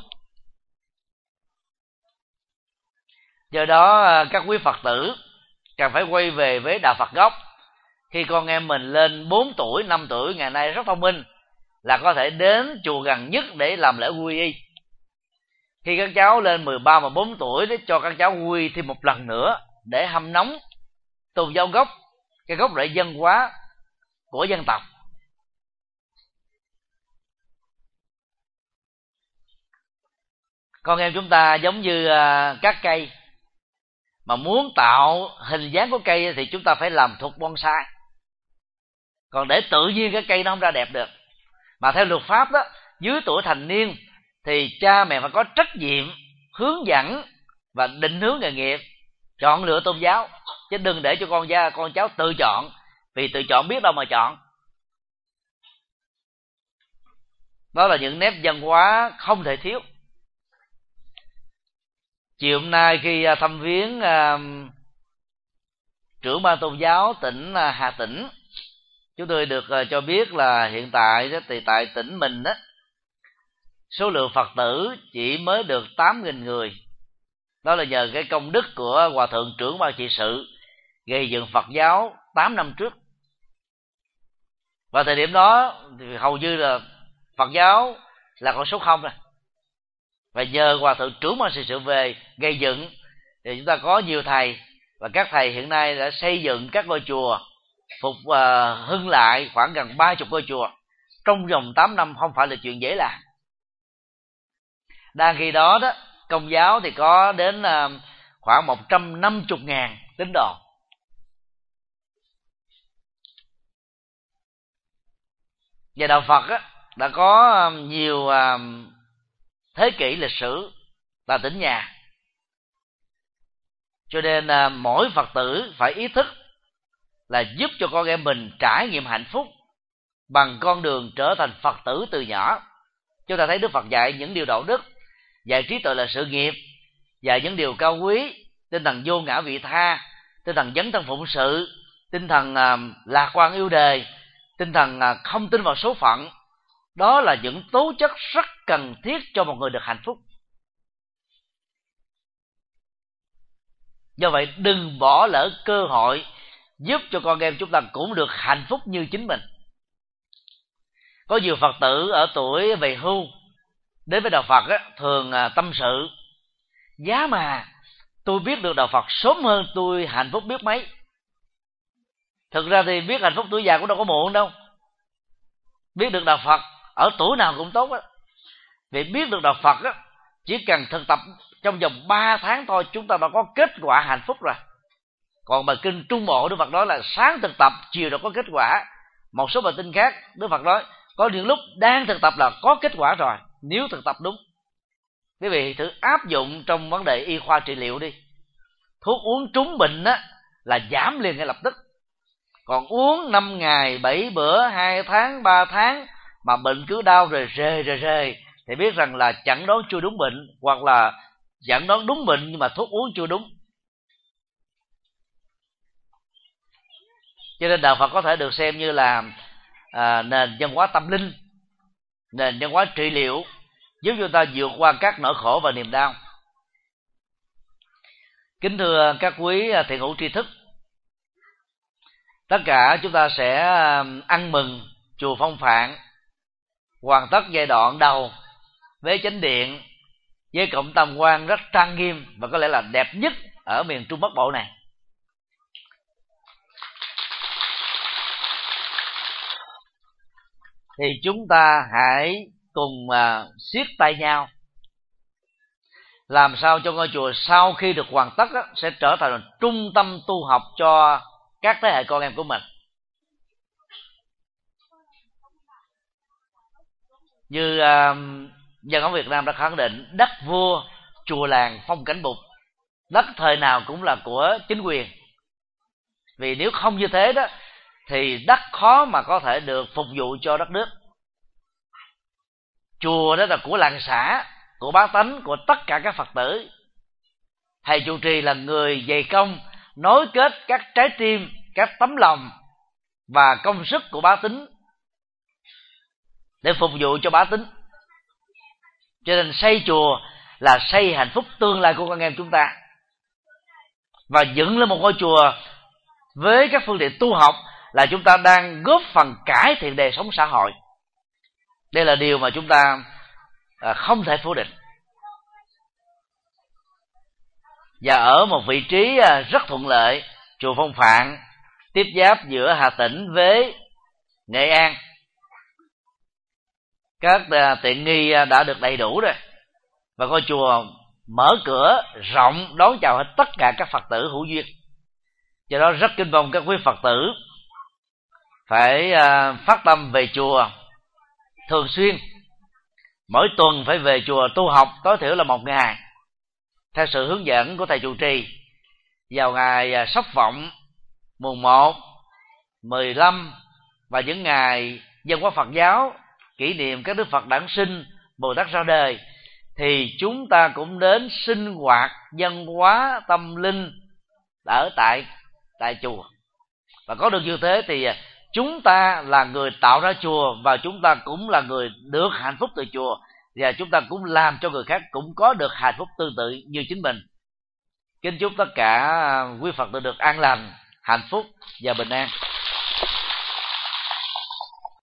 Do đó các quý Phật tử cần phải quay về với đạo Phật gốc. Khi con em mình lên bốn tuổi, năm tuổi, ngày nay rất thông minh, là có thể đến chùa gần nhất để làm lễ quy y. Khi các cháu lên mười ba, mười bốn tuổi, để cho các cháu quy thêm một lần nữa để hâm nóng tôn giáo gốc, cái gốc rễ văn hóa của dân tộc. Con em chúng ta giống như các cây, mà muốn tạo hình dáng của cây thì chúng ta phải làm thuật bonsai. Còn để tự nhiên cái cây nó không ra đẹp được. Mà theo luật pháp đó, dưới tuổi thành niên thì cha mẹ phải có trách nhiệm hướng dẫn và định hướng nghề nghiệp, chọn lựa tôn giáo, chứ đừng để cho con gia con cháu tự chọn, vì tự chọn biết đâu mà chọn. Đó là những nét văn hóa không thể thiếu. Chiều hôm nay khi thăm viếng uh, trưởng ban tôn giáo tỉnh uh, Hà Tĩnh, chúng tôi được uh, cho biết là hiện tại đó, thì tại tỉnh mình đó, số lượng Phật tử chỉ mới được tám nghìn người. Đó là nhờ cái công đức của Hòa thượng trưởng ban trị sự gây dựng Phật giáo tám năm trước. Và thời điểm đó thì hầu như là Phật giáo là con số không rồi. Và nhờ Hòa thượng trưởng ban trị sự về gây dựng thì chúng ta có nhiều thầy, và các thầy hiện nay đã xây dựng các ngôi chùa, phục uh, hưng lại khoảng gần ba chục ngôi chùa trong vòng tám năm, không phải là chuyện dễ làm. Đang khi đó đó, Công giáo thì có đến uh, khoảng một trăm năm mươi ngàn tín đồ. Và đạo Phật á, đã có nhiều uh, thế kỷ lịch sử tại tỉnh nhà. Cho nên uh, mỗi Phật tử phải ý thức là giúp cho con em mình trải nghiệm hạnh phúc bằng con đường trở thành Phật tử từ nhỏ. Chúng ta thấy Đức Phật dạy những điều đạo đức, dạy trí tuệ là sự nghiệp, dạy những điều cao quý, tinh thần vô ngã vị tha, tinh thần dấn thân phụng sự, tinh thần uh, lạc quan yêu đời, tinh thần uh, không tin vào số phận, Đó là những tố chất rất cần thiết cho một người được hạnh phúc. Do vậy đừng bỏ lỡ cơ hội giúp cho con em chúng ta cũng được hạnh phúc như chính mình. Có nhiều Phật tử ở tuổi về hưu đến với đạo Phật á, thường tâm sự: giá mà tôi biết được đạo Phật sớm hơn tôi hạnh phúc biết mấy. Thực ra thì biết hạnh phúc tuổi già cũng đâu có muộn đâu. Biết được đạo Phật ở tuổi nào cũng tốt á. Vì biết được đạo Phật á, chỉ cần thực tập trong vòng ba tháng thôi, chúng ta đã có kết quả hạnh phúc rồi. Còn bài kinh Trung Bộ Đức Phật nói là sáng thực tập, chiều đã có kết quả. Một số bài kinh khác Đức Phật nói có những lúc đang thực tập là có kết quả rồi, nếu thực tập đúng. Quý vị thử áp dụng trong vấn đề y khoa trị liệu đi. Thuốc uống trúng bệnh á là giảm liền ngay lập tức. Còn uống năm ngày, bảy bữa, hai tháng, ba tháng mà bệnh cứ đau rề rề rề rề thì biết rằng là chẳng đoán chưa đúng bệnh, hoặc là chẳng đoán đúng bệnh nhưng mà thuốc uống chưa đúng. Cho nên đạo Phật có thể được xem như là à, nền văn hóa tâm linh, nền văn hóa trị liệu, giúp chúng ta vượt qua các nỗi khổ và niềm đau. Kính thưa các quý thiện hữu tri thức, tất cả chúng ta sẽ ăn mừng chùa Phong Phạn hoàn tất giai đoạn đầu với chánh điện, với cộng tam quan rất trang nghiêm và có lẽ là đẹp nhất ở miền Trung Bắc Bộ này. Thì chúng ta hãy cùng uh, siết tay nhau, làm sao cho ngôi chùa sau khi được hoàn tất á, sẽ trở thành trung tâm tu học cho các thế hệ con em của mình. Như uh, dân ở Việt Nam đã khẳng định, đất vua chùa làng phong cảnh bục, đất thời nào cũng là của chính quyền. Vì nếu không như thế đó thì đất khó mà có thể được phục vụ cho đất nước. Chùa đó là của làng xã, của bá tánh, của tất cả các Phật tử. Thầy trụ trì là người dày công nối kết các trái tim, các tấm lòng và công sức của bá tính để phục vụ cho bá tính. Cho nên xây chùa là xây hạnh phúc tương lai của con em chúng ta. Và dựng lên một ngôi chùa với các phương tiện tu học là chúng ta đang góp phần cải thiện đời sống xã hội. Đây là điều mà chúng ta không thể phủ định. Và ở một vị trí rất thuận lợi, chùa Phong Phạn tiếp giáp giữa Hà Tĩnh với Nghệ An. Các tiện nghi đã được đầy đủ rồi, và ngôi chùa mở cửa rộng đón chào hết tất cả các Phật tử hữu duyên. Do đó rất kính mong các quý Phật tử phải phát tâm về chùa thường xuyên, mỗi tuần phải về chùa tu học tối thiểu là một ngày, theo sự hướng dẫn của thầy trụ trì. Vào ngày Sóc Vọng, mùng một, mười lăm và những ngày văn hóa Phật giáo kỷ niệm các Đức Phật đản sinh, Bồ Tát ra đời, thì chúng ta cũng đến sinh hoạt văn hóa tâm linh ở tại tại chùa. Và có được như thế thì chúng ta là người tạo ra chùa, và chúng ta cũng là người được hạnh phúc từ chùa, và chúng ta cũng làm cho người khác cũng có được hạnh phúc tương tự như chính mình. Kính chúc tất cả quý Phật tử được an lành, hạnh phúc và bình an.